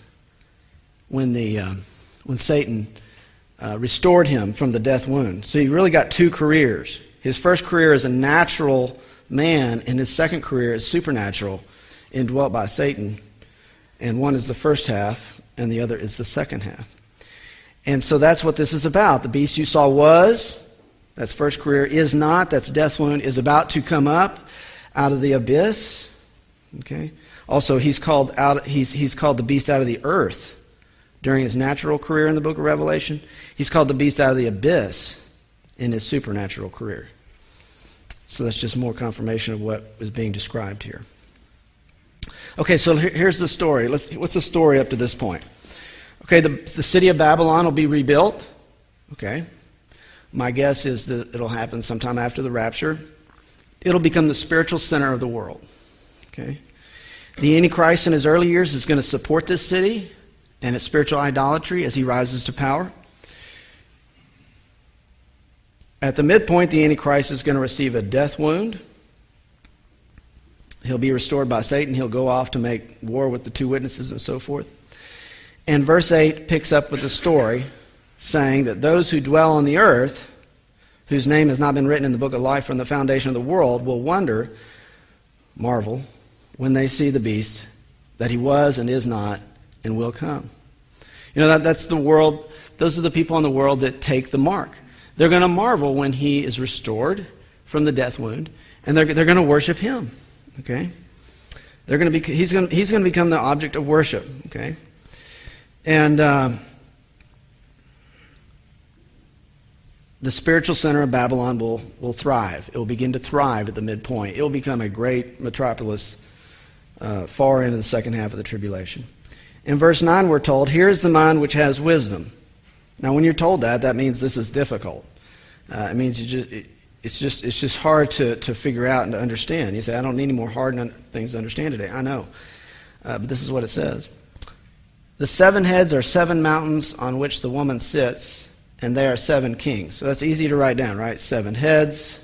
Satan restored him from the death wound. So he really got two careers. His first career as a natural man, and his second career as supernatural, indwelt by Satan. And one is the first half, and the other is the second half. And so that's what this is about. The beast you saw was, that's first career, is not, that's death wound, is about to come up out of the abyss. Okay. Also, he's called the beast out of the earth during his natural career in the book of Revelation. He's called the beast out of the abyss in his supernatural career. So that's just more confirmation of what is being described here. Okay, so here's the story. What's the story up to this point? Okay, the city of Babylon will be rebuilt. Okay. My guess is that it'll happen sometime after the rapture. It'll become the spiritual center of the world. Okay. The Antichrist in his early years is going to support this city and its spiritual idolatry as he rises to power. At the midpoint, the Antichrist is going to receive a death wound. He'll be restored by Satan. He'll go off to make war with the two witnesses and so forth. And verse 8 picks up with the story saying that those who dwell on the earth, whose name has not been written in the book of life from the foundation of the world, will marvel, when they see the beast, that he was and is not and will come. You know, that's the world. Those are the people in the world that take the mark. They're going to marvel when he is restored from the death wound, and they're going to worship him. Okay, he's going to become the object of worship. Okay, and the spiritual center of Babylon will thrive. It will begin to thrive at the midpoint. It will become a great metropolis far into the second half of the tribulation. In verse 9, we're told, "Here is the mind which has wisdom." Now, when you're told that means this is difficult. It means it's just hard to figure out and to understand. You say, I don't need any more hard things to understand today. I know. But this is what it says. "The 7 heads are 7 mountains on which the woman sits, and they are 7 kings." So that's easy to write down, right? 7 heads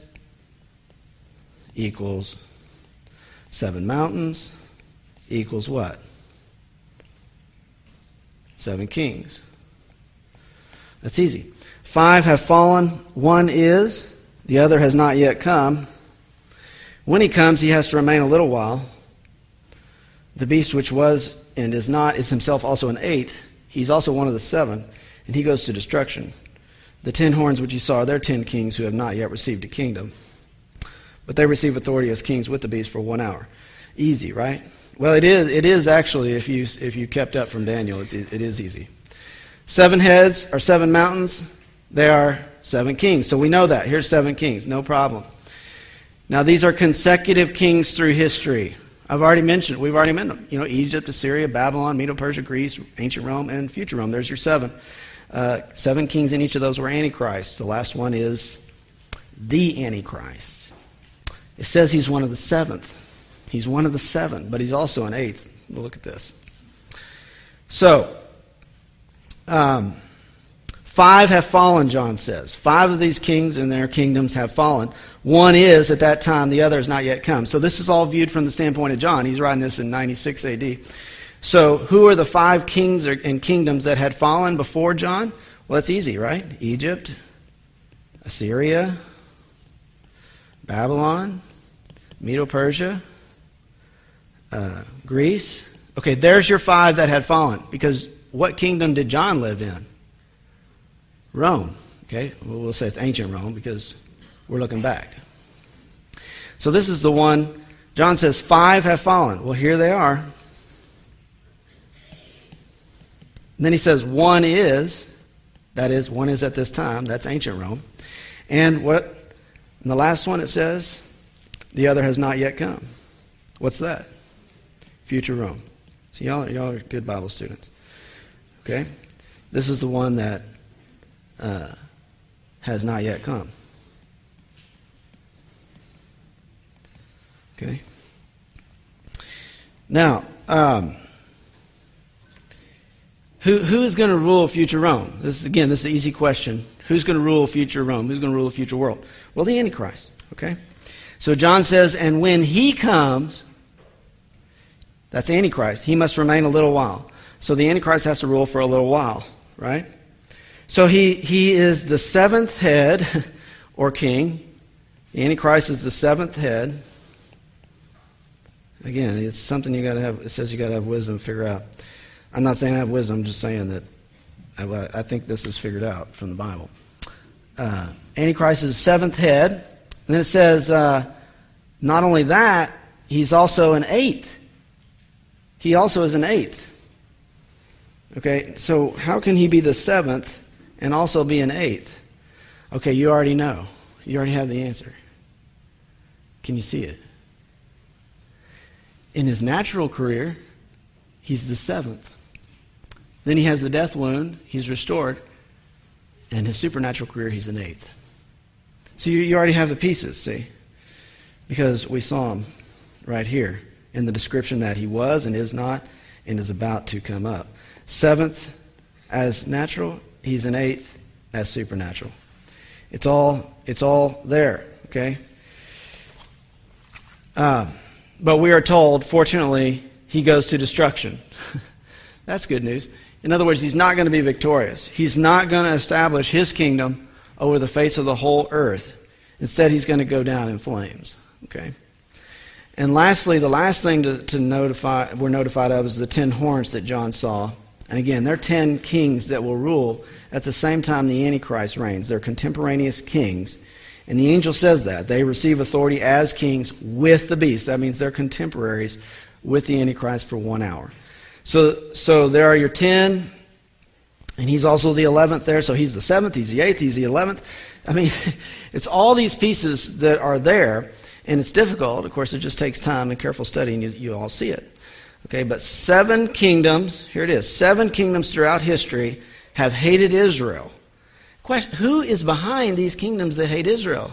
equals 7 mountains equals what? 7 kings. That's easy. 5 have fallen, 1 is, the other has not yet come. When he comes, he has to remain a little while. The beast which was and is not is himself also an 8th. He's also one of the 7, and he goes to destruction. The 10 horns which you saw, they're 10 kings who have not yet received a kingdom. But they receive authority as kings with the beast for 1 hour. Easy, right? Well, it is actually, if you kept up from Daniel, it is easy. 7 heads are 7 mountains. They are 7 kings. So we know that. Here's 7 kings. No problem. Now, these are consecutive kings through history. We've already mentioned them. You know, Egypt, Assyria, Babylon, Medo-Persia, Greece, ancient Rome, and future Rome. There's your 7. 7 kings in each of those were antichrists. The last one is the Antichrist. It says he's one of the 7th. He's one of the 7, but he's also an 8th. We'll look at this. So, 5 have fallen, John says. 5 of these kings and their kingdoms have fallen. 1 is at that time, the other has not yet come. So this is all viewed from the standpoint of John. He's writing this in 96 AD. So who are the 5 kings and kingdoms that had fallen before John? Well, that's easy, right? Egypt, Assyria, Babylon, Medo-Persia, Greece. Okay, there's your 5 that had fallen. Because what kingdom did John live in? Rome. Okay, well, we'll say it's ancient Rome because we're looking back. So this is the one. John says 5 have fallen. Well, here they are. And then he says 1 is. That is, 1 is at this time. That's ancient Rome. And what? In the last one it says, the other has not yet come. What's that? Future Rome. So y'all are good Bible students. Okay? This is the one that has not yet come. Okay? Now, who is going to rule future Rome? This is an easy question. Who's going to rule future Rome? Who's going to rule the future world? Well, the Antichrist. Okay? So John says, and when he comes, that's Antichrist, he must remain a little while. So the Antichrist has to rule for a little while, right? So he is the 7th head or king. The Antichrist is the 7th head. Again, it's something you got to have. It says you got to have wisdom to figure out. I'm not saying I have wisdom. I'm just saying that I think this is figured out from the Bible. Antichrist is the 7th head. And then it says, not only that, he's also an 8th. He also is an 8th. Okay, so how can he be the seventh and also be an eighth? Okay, you already know. You already have the answer. Can you see it? In his natural career, he's the seventh. Then he has the death wound, he's restored. And his supernatural career, he's an eighth. So you already have the pieces, see? Because we saw him right here in the description that he was and is not and is about to come up. Seventh as natural, he's an eighth as supernatural. It's all there, okay? But we are told, fortunately, he goes to destruction. That's good news. In other words, he's not going to be victorious. He's not going to establish his kingdom over the face of the whole earth. Instead, he's going to go down in flames. Okay. And lastly, the last thing we're notified of is the 10 horns that John saw. And again, they're 10 kings that will rule at the same time the Antichrist reigns. They're contemporaneous kings. And the angel says that. They receive authority as kings with the beast. That means they're contemporaries with the Antichrist for 1 hour. So there are your 10, and he's also the 11th there. So he's the 7th, he's the 8th, he's the 11th. I mean, it's all these pieces that are there, and it's difficult. Of course, it just takes time and careful study, and you all see it. Okay, but 7 kingdoms, here it is, 7 kingdoms throughout history have hated Israel. Question, who is behind these kingdoms that hate Israel?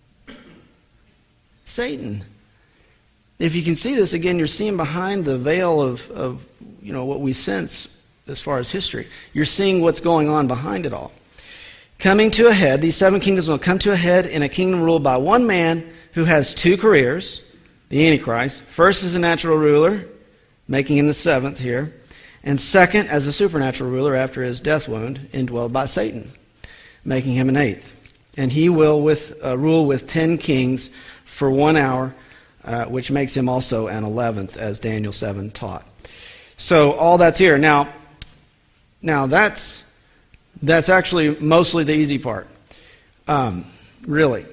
Satan. If you can see this, again, you're seeing behind the veil of what we sense as far as history. You're seeing what's going on behind it all. Coming to a head, these 7 kingdoms will come to a head in a kingdom ruled by one man who has 2 careers, the Antichrist. First as a natural ruler, making him the 7th here. And second as a supernatural ruler after his death wound, indwelled by Satan, making him an 8th. And he will rule with 10 kings for 1 hour, which makes him also an 11th, as Daniel 7 taught. So all that's here. Now that's actually mostly the easy part. Really.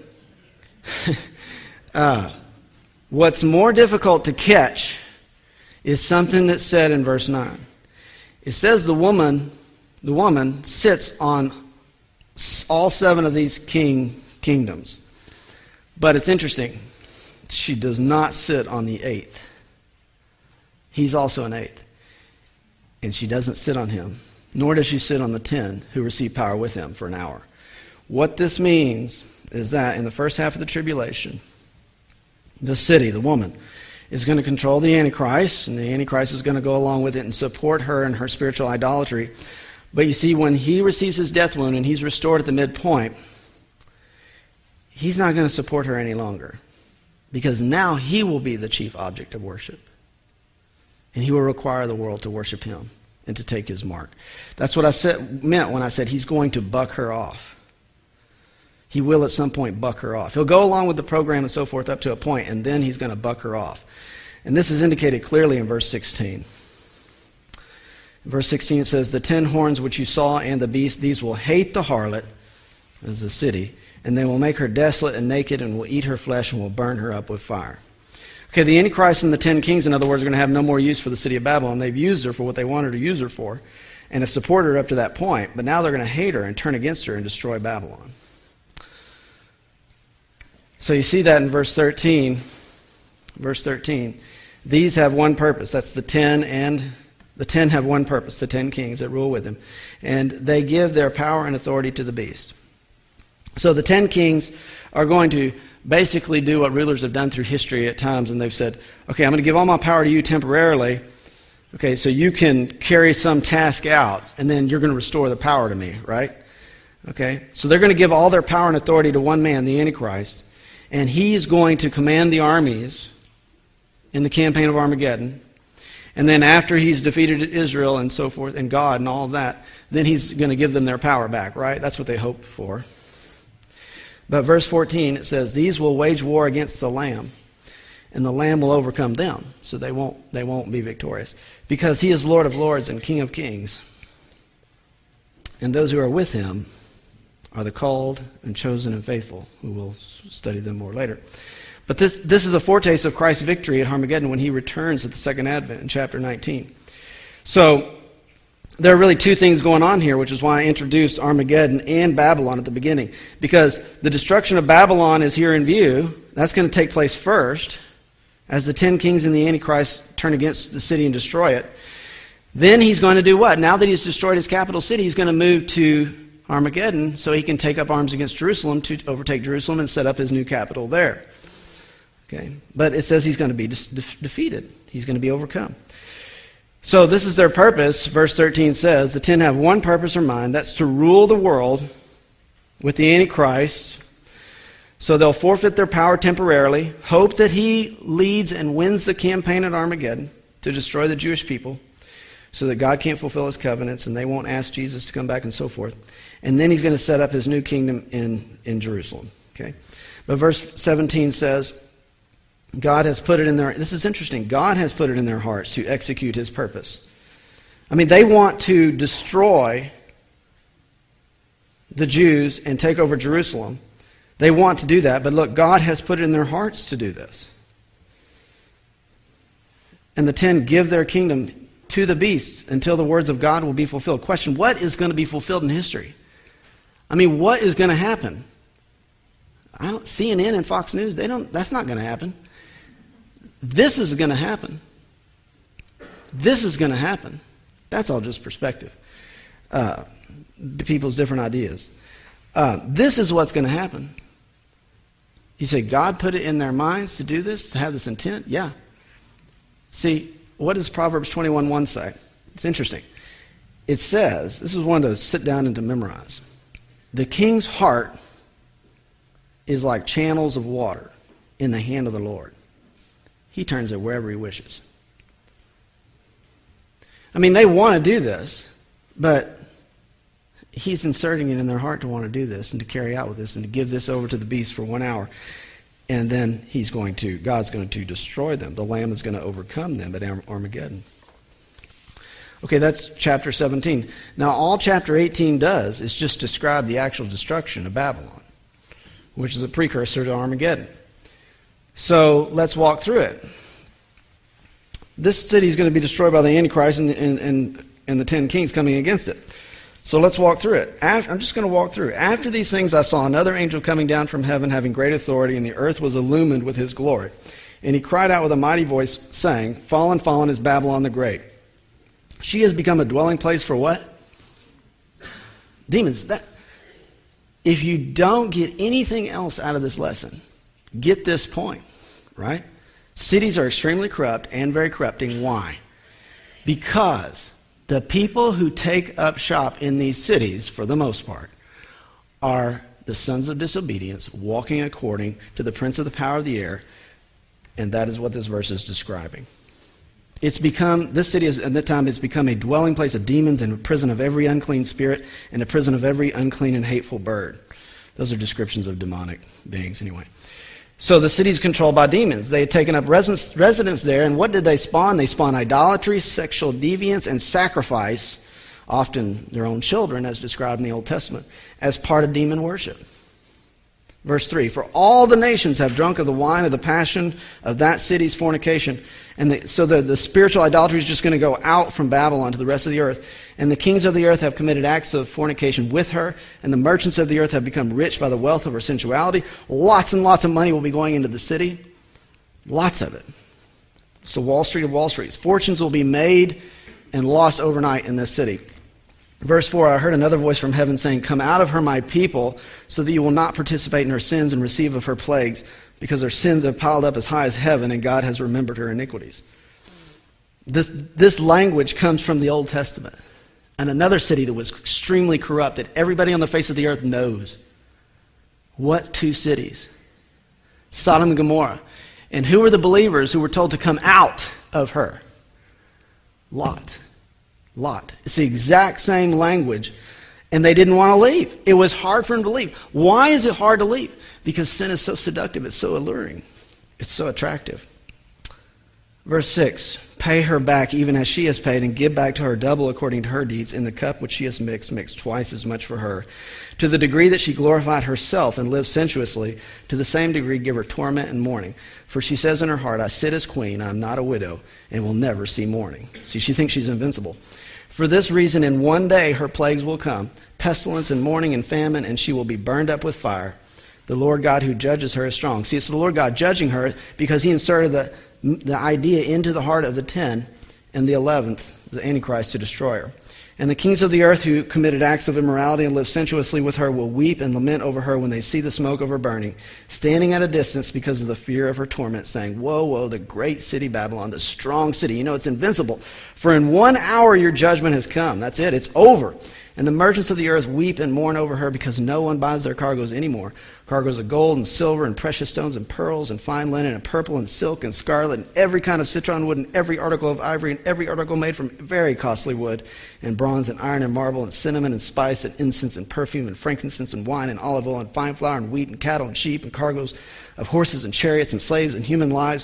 What's more difficult to catch is something that's said in verse 9. It says the woman sits on all 7 of these kingdoms. But it's interesting. She does not sit on the 8th. He's also an 8th. And she doesn't sit on him. Nor does she sit on the 10 who receive power with him for an hour. What this means is that in the first half of the tribulation, the city, the woman, is going to control the Antichrist, and the Antichrist is going to go along with it and support her in her spiritual idolatry. But you see, when he receives his death wound and he's restored at the midpoint, he's not going to support her any longer. Because now he will be the chief object of worship. And he will require the world to worship him and to take his mark. That's what I meant when I said he's going to buck her off. He will at some point buck her off. He'll go along with the program and so forth up to a point, and then he's going to buck her off. And this is indicated clearly in verse 16. In verse 16 it says, the 10 horns which you saw and the beast, these will hate the harlot, as the city, and they will make her desolate and naked and will eat her flesh and will burn her up with fire. Okay, the Antichrist and the 10 kings, in other words, are going to have no more use for the city of Babylon. They've used her for what they wanted to use her for and have supported her up to that point. But now they're going to hate her and turn against her and destroy Babylon. So you see that in verse 13. Verse 13. These have one purpose. That's the 10, and the 10 have one purpose, the 10 kings that rule with him. And they give their power and authority to the beast. So the 10 kings are going to basically do what rulers have done through history at times, and they've said, okay, I'm going to give all my power to you temporarily, okay, so you can carry some task out, and then you're going to restore the power to me, right? Okay, so they're going to give all their power and authority to one man, the Antichrist, and he's going to command the armies in the campaign of Armageddon, and then after he's defeated Israel and so forth, and God and all of that, then he's going to give them their power back, right? That's what they hope for. But verse 14, it says, these will wage war against the Lamb, and the Lamb will overcome them, so they won't be victorious, because he is Lord of lords and King of kings. And those who are with him are the called and chosen and faithful, who will study them more later. But this is a foretaste of Christ's victory at Armageddon when he returns at the second advent in chapter 19. So there are really two things going on here, which is why I introduced Armageddon and Babylon at the beginning. Because the destruction of Babylon is here in view. That's going to take place first, as the 10 kings and the Antichrist turn against the city and destroy it. Then he's going to do what? Now that he's destroyed his capital city, he's going to move to Armageddon so he can take up arms against Jerusalem to overtake Jerusalem and set up his new capital there. Okay, but it says he's going to be defeated. He's going to be overcome. So this is their purpose. Verse 13 says, the 10 have one purpose or mind. That's to rule the world with the Antichrist. So they'll forfeit their power temporarily, hope that he leads and wins the campaign at Armageddon to destroy the Jewish people so that God can't fulfill his covenants and they won't ask Jesus to come back and so forth. And then he's going to set up his new kingdom in Jerusalem. Okay, but verse 17 says, God has put it in their... This is interesting. God has put it in their hearts to execute his purpose. I mean, they want to destroy the Jews and take over Jerusalem. They want to do that, but look, God has put it in their hearts to do this. And the 10 give their kingdom to the beast until the words of God will be fulfilled. Question, what is going to be fulfilled in history? I mean, what is going to happen? CNN and Fox News, that's not going to happen. This is going to happen. This is going to happen. That's all just perspective. People's different ideas. This is what's going to happen. You say, God put it in their minds to do this, to have this intent? Yeah. See, what does Proverbs 21:1 say? It's interesting. It says, this is one to sit down and to memorize. The king's heart is like channels of water in the hand of the Lord. He turns it wherever he wishes. I mean, they want to do this, but he's inserting it in their heart to want to do this and to carry out with this and to give this over to the beast for 1 hour. And then God's going to destroy them. The Lamb is going to overcome them at Armageddon. Okay, that's chapter 17. Now, all chapter 18 does is just describe the actual destruction of Babylon, which is a precursor to Armageddon. So let's walk through it. This city is going to be destroyed by the Antichrist and the 10 kings coming against it. So let's walk through it. I'm just going to walk through. After these things I saw another angel coming down from heaven having great authority, and the earth was illumined with his glory. And he cried out with a mighty voice, saying, Fallen, fallen is Babylon the Great. She has become a dwelling place for what? Demons. If you don't get anything else out of this lesson, get this point, right? Cities are extremely corrupt and very corrupting. Why? Because the people who take up shop in these cities, for the most part, are the sons of disobedience, walking according to the prince of the power of the air, and that is what this verse is describing. This city at that time has become a dwelling place of demons and a prison of every unclean spirit and a prison of every unclean and hateful bird. Those are descriptions of demonic beings anyway. So the city is controlled by demons. They had taken up residence there, and what did they spawn? They spawn idolatry, sexual deviance, and sacrifice, often their own children, as described in the Old Testament, as part of demon worship. Verse 3, For all the nations have drunk of the wine of the passion of that city's fornication. And so the spiritual idolatry is just going to go out from Babylon to the rest of the earth. And the kings of the earth have committed acts of fornication with her. And the merchants of the earth have become rich by the wealth of her sensuality. Lots and lots of money will be going into the city. Lots of it. So Wall Street of Wall Streets. Fortunes will be made and lost overnight in this city. Verse 4, I heard another voice from heaven saying, Come out of her, my people, so that you will not participate in her sins and receive of her plagues, because her sins have piled up as high as heaven, and God has remembered her iniquities. This language comes from the Old Testament. And another city that was extremely corrupt, that everybody on the face of the earth knows. What two cities? Sodom and Gomorrah. And who were the believers who were told to come out of her? Lot. It's the exact same language. And they didn't want to leave. It was hard for them to leave. Why is it hard to leave? Because sin is so seductive. It's so alluring. It's so attractive. Verse 6, Pay her back even as she has paid, and give back to her double according to her deeds. In the cup which she has mix twice as much for her. To the degree that she glorified herself and lived sensuously, to the same degree give her torment and mourning. For she says in her heart, I sit as queen, I am not a widow, and will never see mourning. See, she thinks she's invincible. For this reason, in one day her plagues will come, pestilence and mourning and famine, and she will be burned up with fire. The Lord God who judges her is strong. See, it's the Lord God judging her because he inserted the idea into the heart of the 10 and the 11th, the Antichrist, to destroy her. And the kings of the earth who committed acts of immorality and lived sensuously with her will weep and lament over her when they see the smoke of her burning, standing at a distance because of the fear of her torment, saying, Woe, woe, the great city Babylon, the strong city. You know, it's invincible. For in 1 hour your judgment has come. That's it. It's over. And the merchants of the earth weep and mourn over her because no one buys their cargoes anymore. Cargoes of gold and silver and precious stones and pearls and fine linen and purple and silk and scarlet and every kind of citron wood and every article of ivory and every article made from very costly wood and bronze and iron and marble and cinnamon and spice and incense and perfume and frankincense and wine and olive oil and fine flour and wheat and cattle and sheep and cargoes of horses and chariots and slaves and human lives.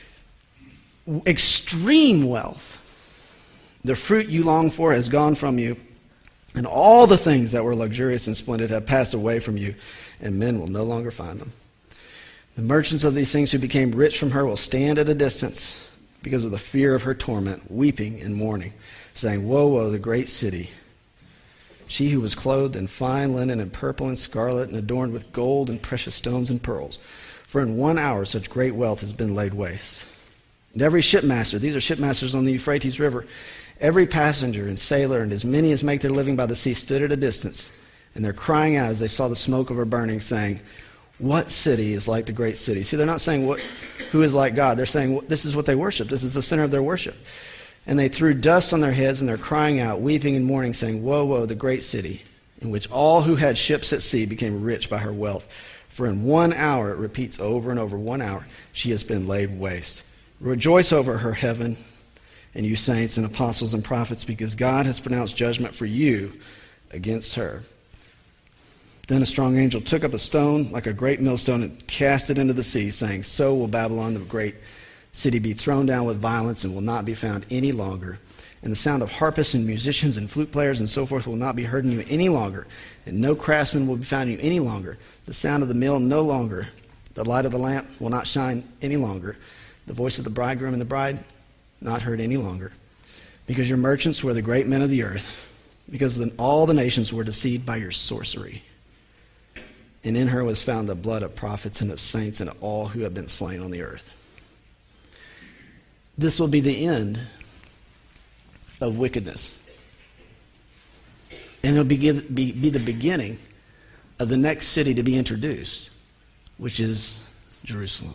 Extreme wealth. The fruit you long for has gone from you, and all the things that were luxurious and splendid have passed away from you, and men will no longer find them. The merchants of these things who became rich from her will stand at a distance because of the fear of her torment, weeping and mourning, saying, Woe, woe, the great city, she who was clothed in fine linen and purple and scarlet and adorned with gold and precious stones and pearls. For in 1 hour such great wealth has been laid waste. And every shipmaster, these are shipmasters on the Euphrates River, every passenger and sailor and as many as make their living by the sea stood at a distance, and they're crying out as they saw the smoke of her burning, saying, What city is like the great city? See, they're not saying who is like God. They're saying this is what they worship. This is the center of their worship. And they threw dust on their heads, and they're crying out, weeping and mourning, saying, Woe, woe, the great city, in which all who had ships at sea became rich by her wealth. For in 1 hour, it repeats over and over, 1 hour, she has been laid waste. Rejoice over her, heaven, and you saints and apostles and prophets, because God has pronounced judgment for you against her. Then a strong angel took up a stone like a great millstone and cast it into the sea, saying, So will Babylon, the great city, be thrown down with violence and will not be found any longer. And the sound of harpists and musicians and flute players and so forth will not be heard in you any longer. And no craftsman will be found in you any longer. The sound of the mill no longer. The light of the lamp will not shine any longer. The voice of the bridegroom and the bride not heard any longer. Because your merchants were the great men of the earth. Because all the nations were deceived by your sorcery. And in her was found the blood of prophets and of saints and of all who have been slain on the earth. This will be the end of wickedness. And it'll be the beginning of the next city to be introduced, which is Jerusalem,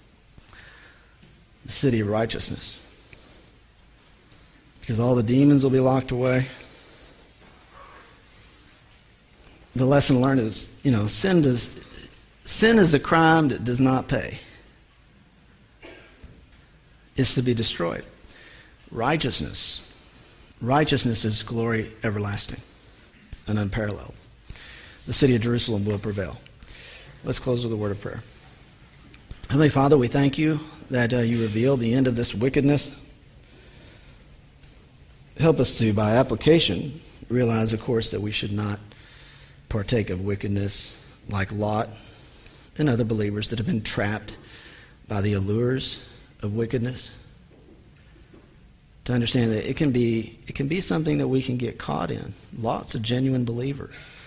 the city of righteousness. Because all the demons will be locked away. The lesson learned is, sin is a crime that does not pay. It's to be destroyed. Righteousness is glory everlasting and unparalleled. The city of Jerusalem will prevail. Let's close with a word of prayer. Heavenly Father, we thank you that you reveal the end of this wickedness. Help us to, by application, realize, of course, that we should not partake of wickedness like Lot and other believers that have been trapped by the allures of wickedness. To understand that it can be something that we can get caught in. Lot's a genuine believer.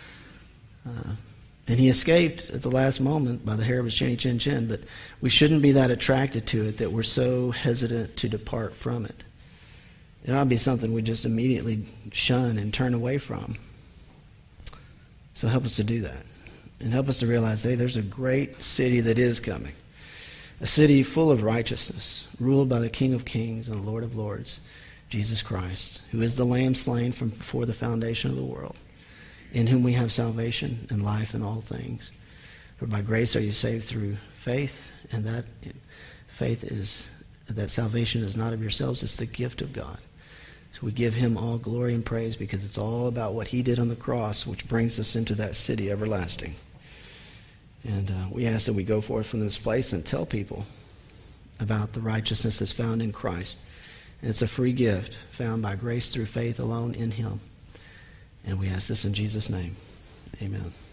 And he escaped at the last moment by the hair of his chinny chin chin, but we shouldn't be that attracted to it that we're so hesitant to depart from it. It ought to be something we just immediately shun and turn away from. So help us to do that. And help us to realize, hey, there's a great city that is coming. A city full of righteousness, ruled by the King of Kings and the Lord of Lords, Jesus Christ, who is the Lamb slain from before the foundation of the world, in whom we have salvation and life in all things. For by grace are you saved through faith, and that faith is, that salvation is not of yourselves, it's the gift of God. So we give him all glory and praise because it's all about what he did on the cross, which brings us into that city everlasting. And we ask that we go forth from this place and tell people about the righteousness that's found in Christ. And it's a free gift found by grace through faith alone in him. And we ask this in Jesus' name. Amen.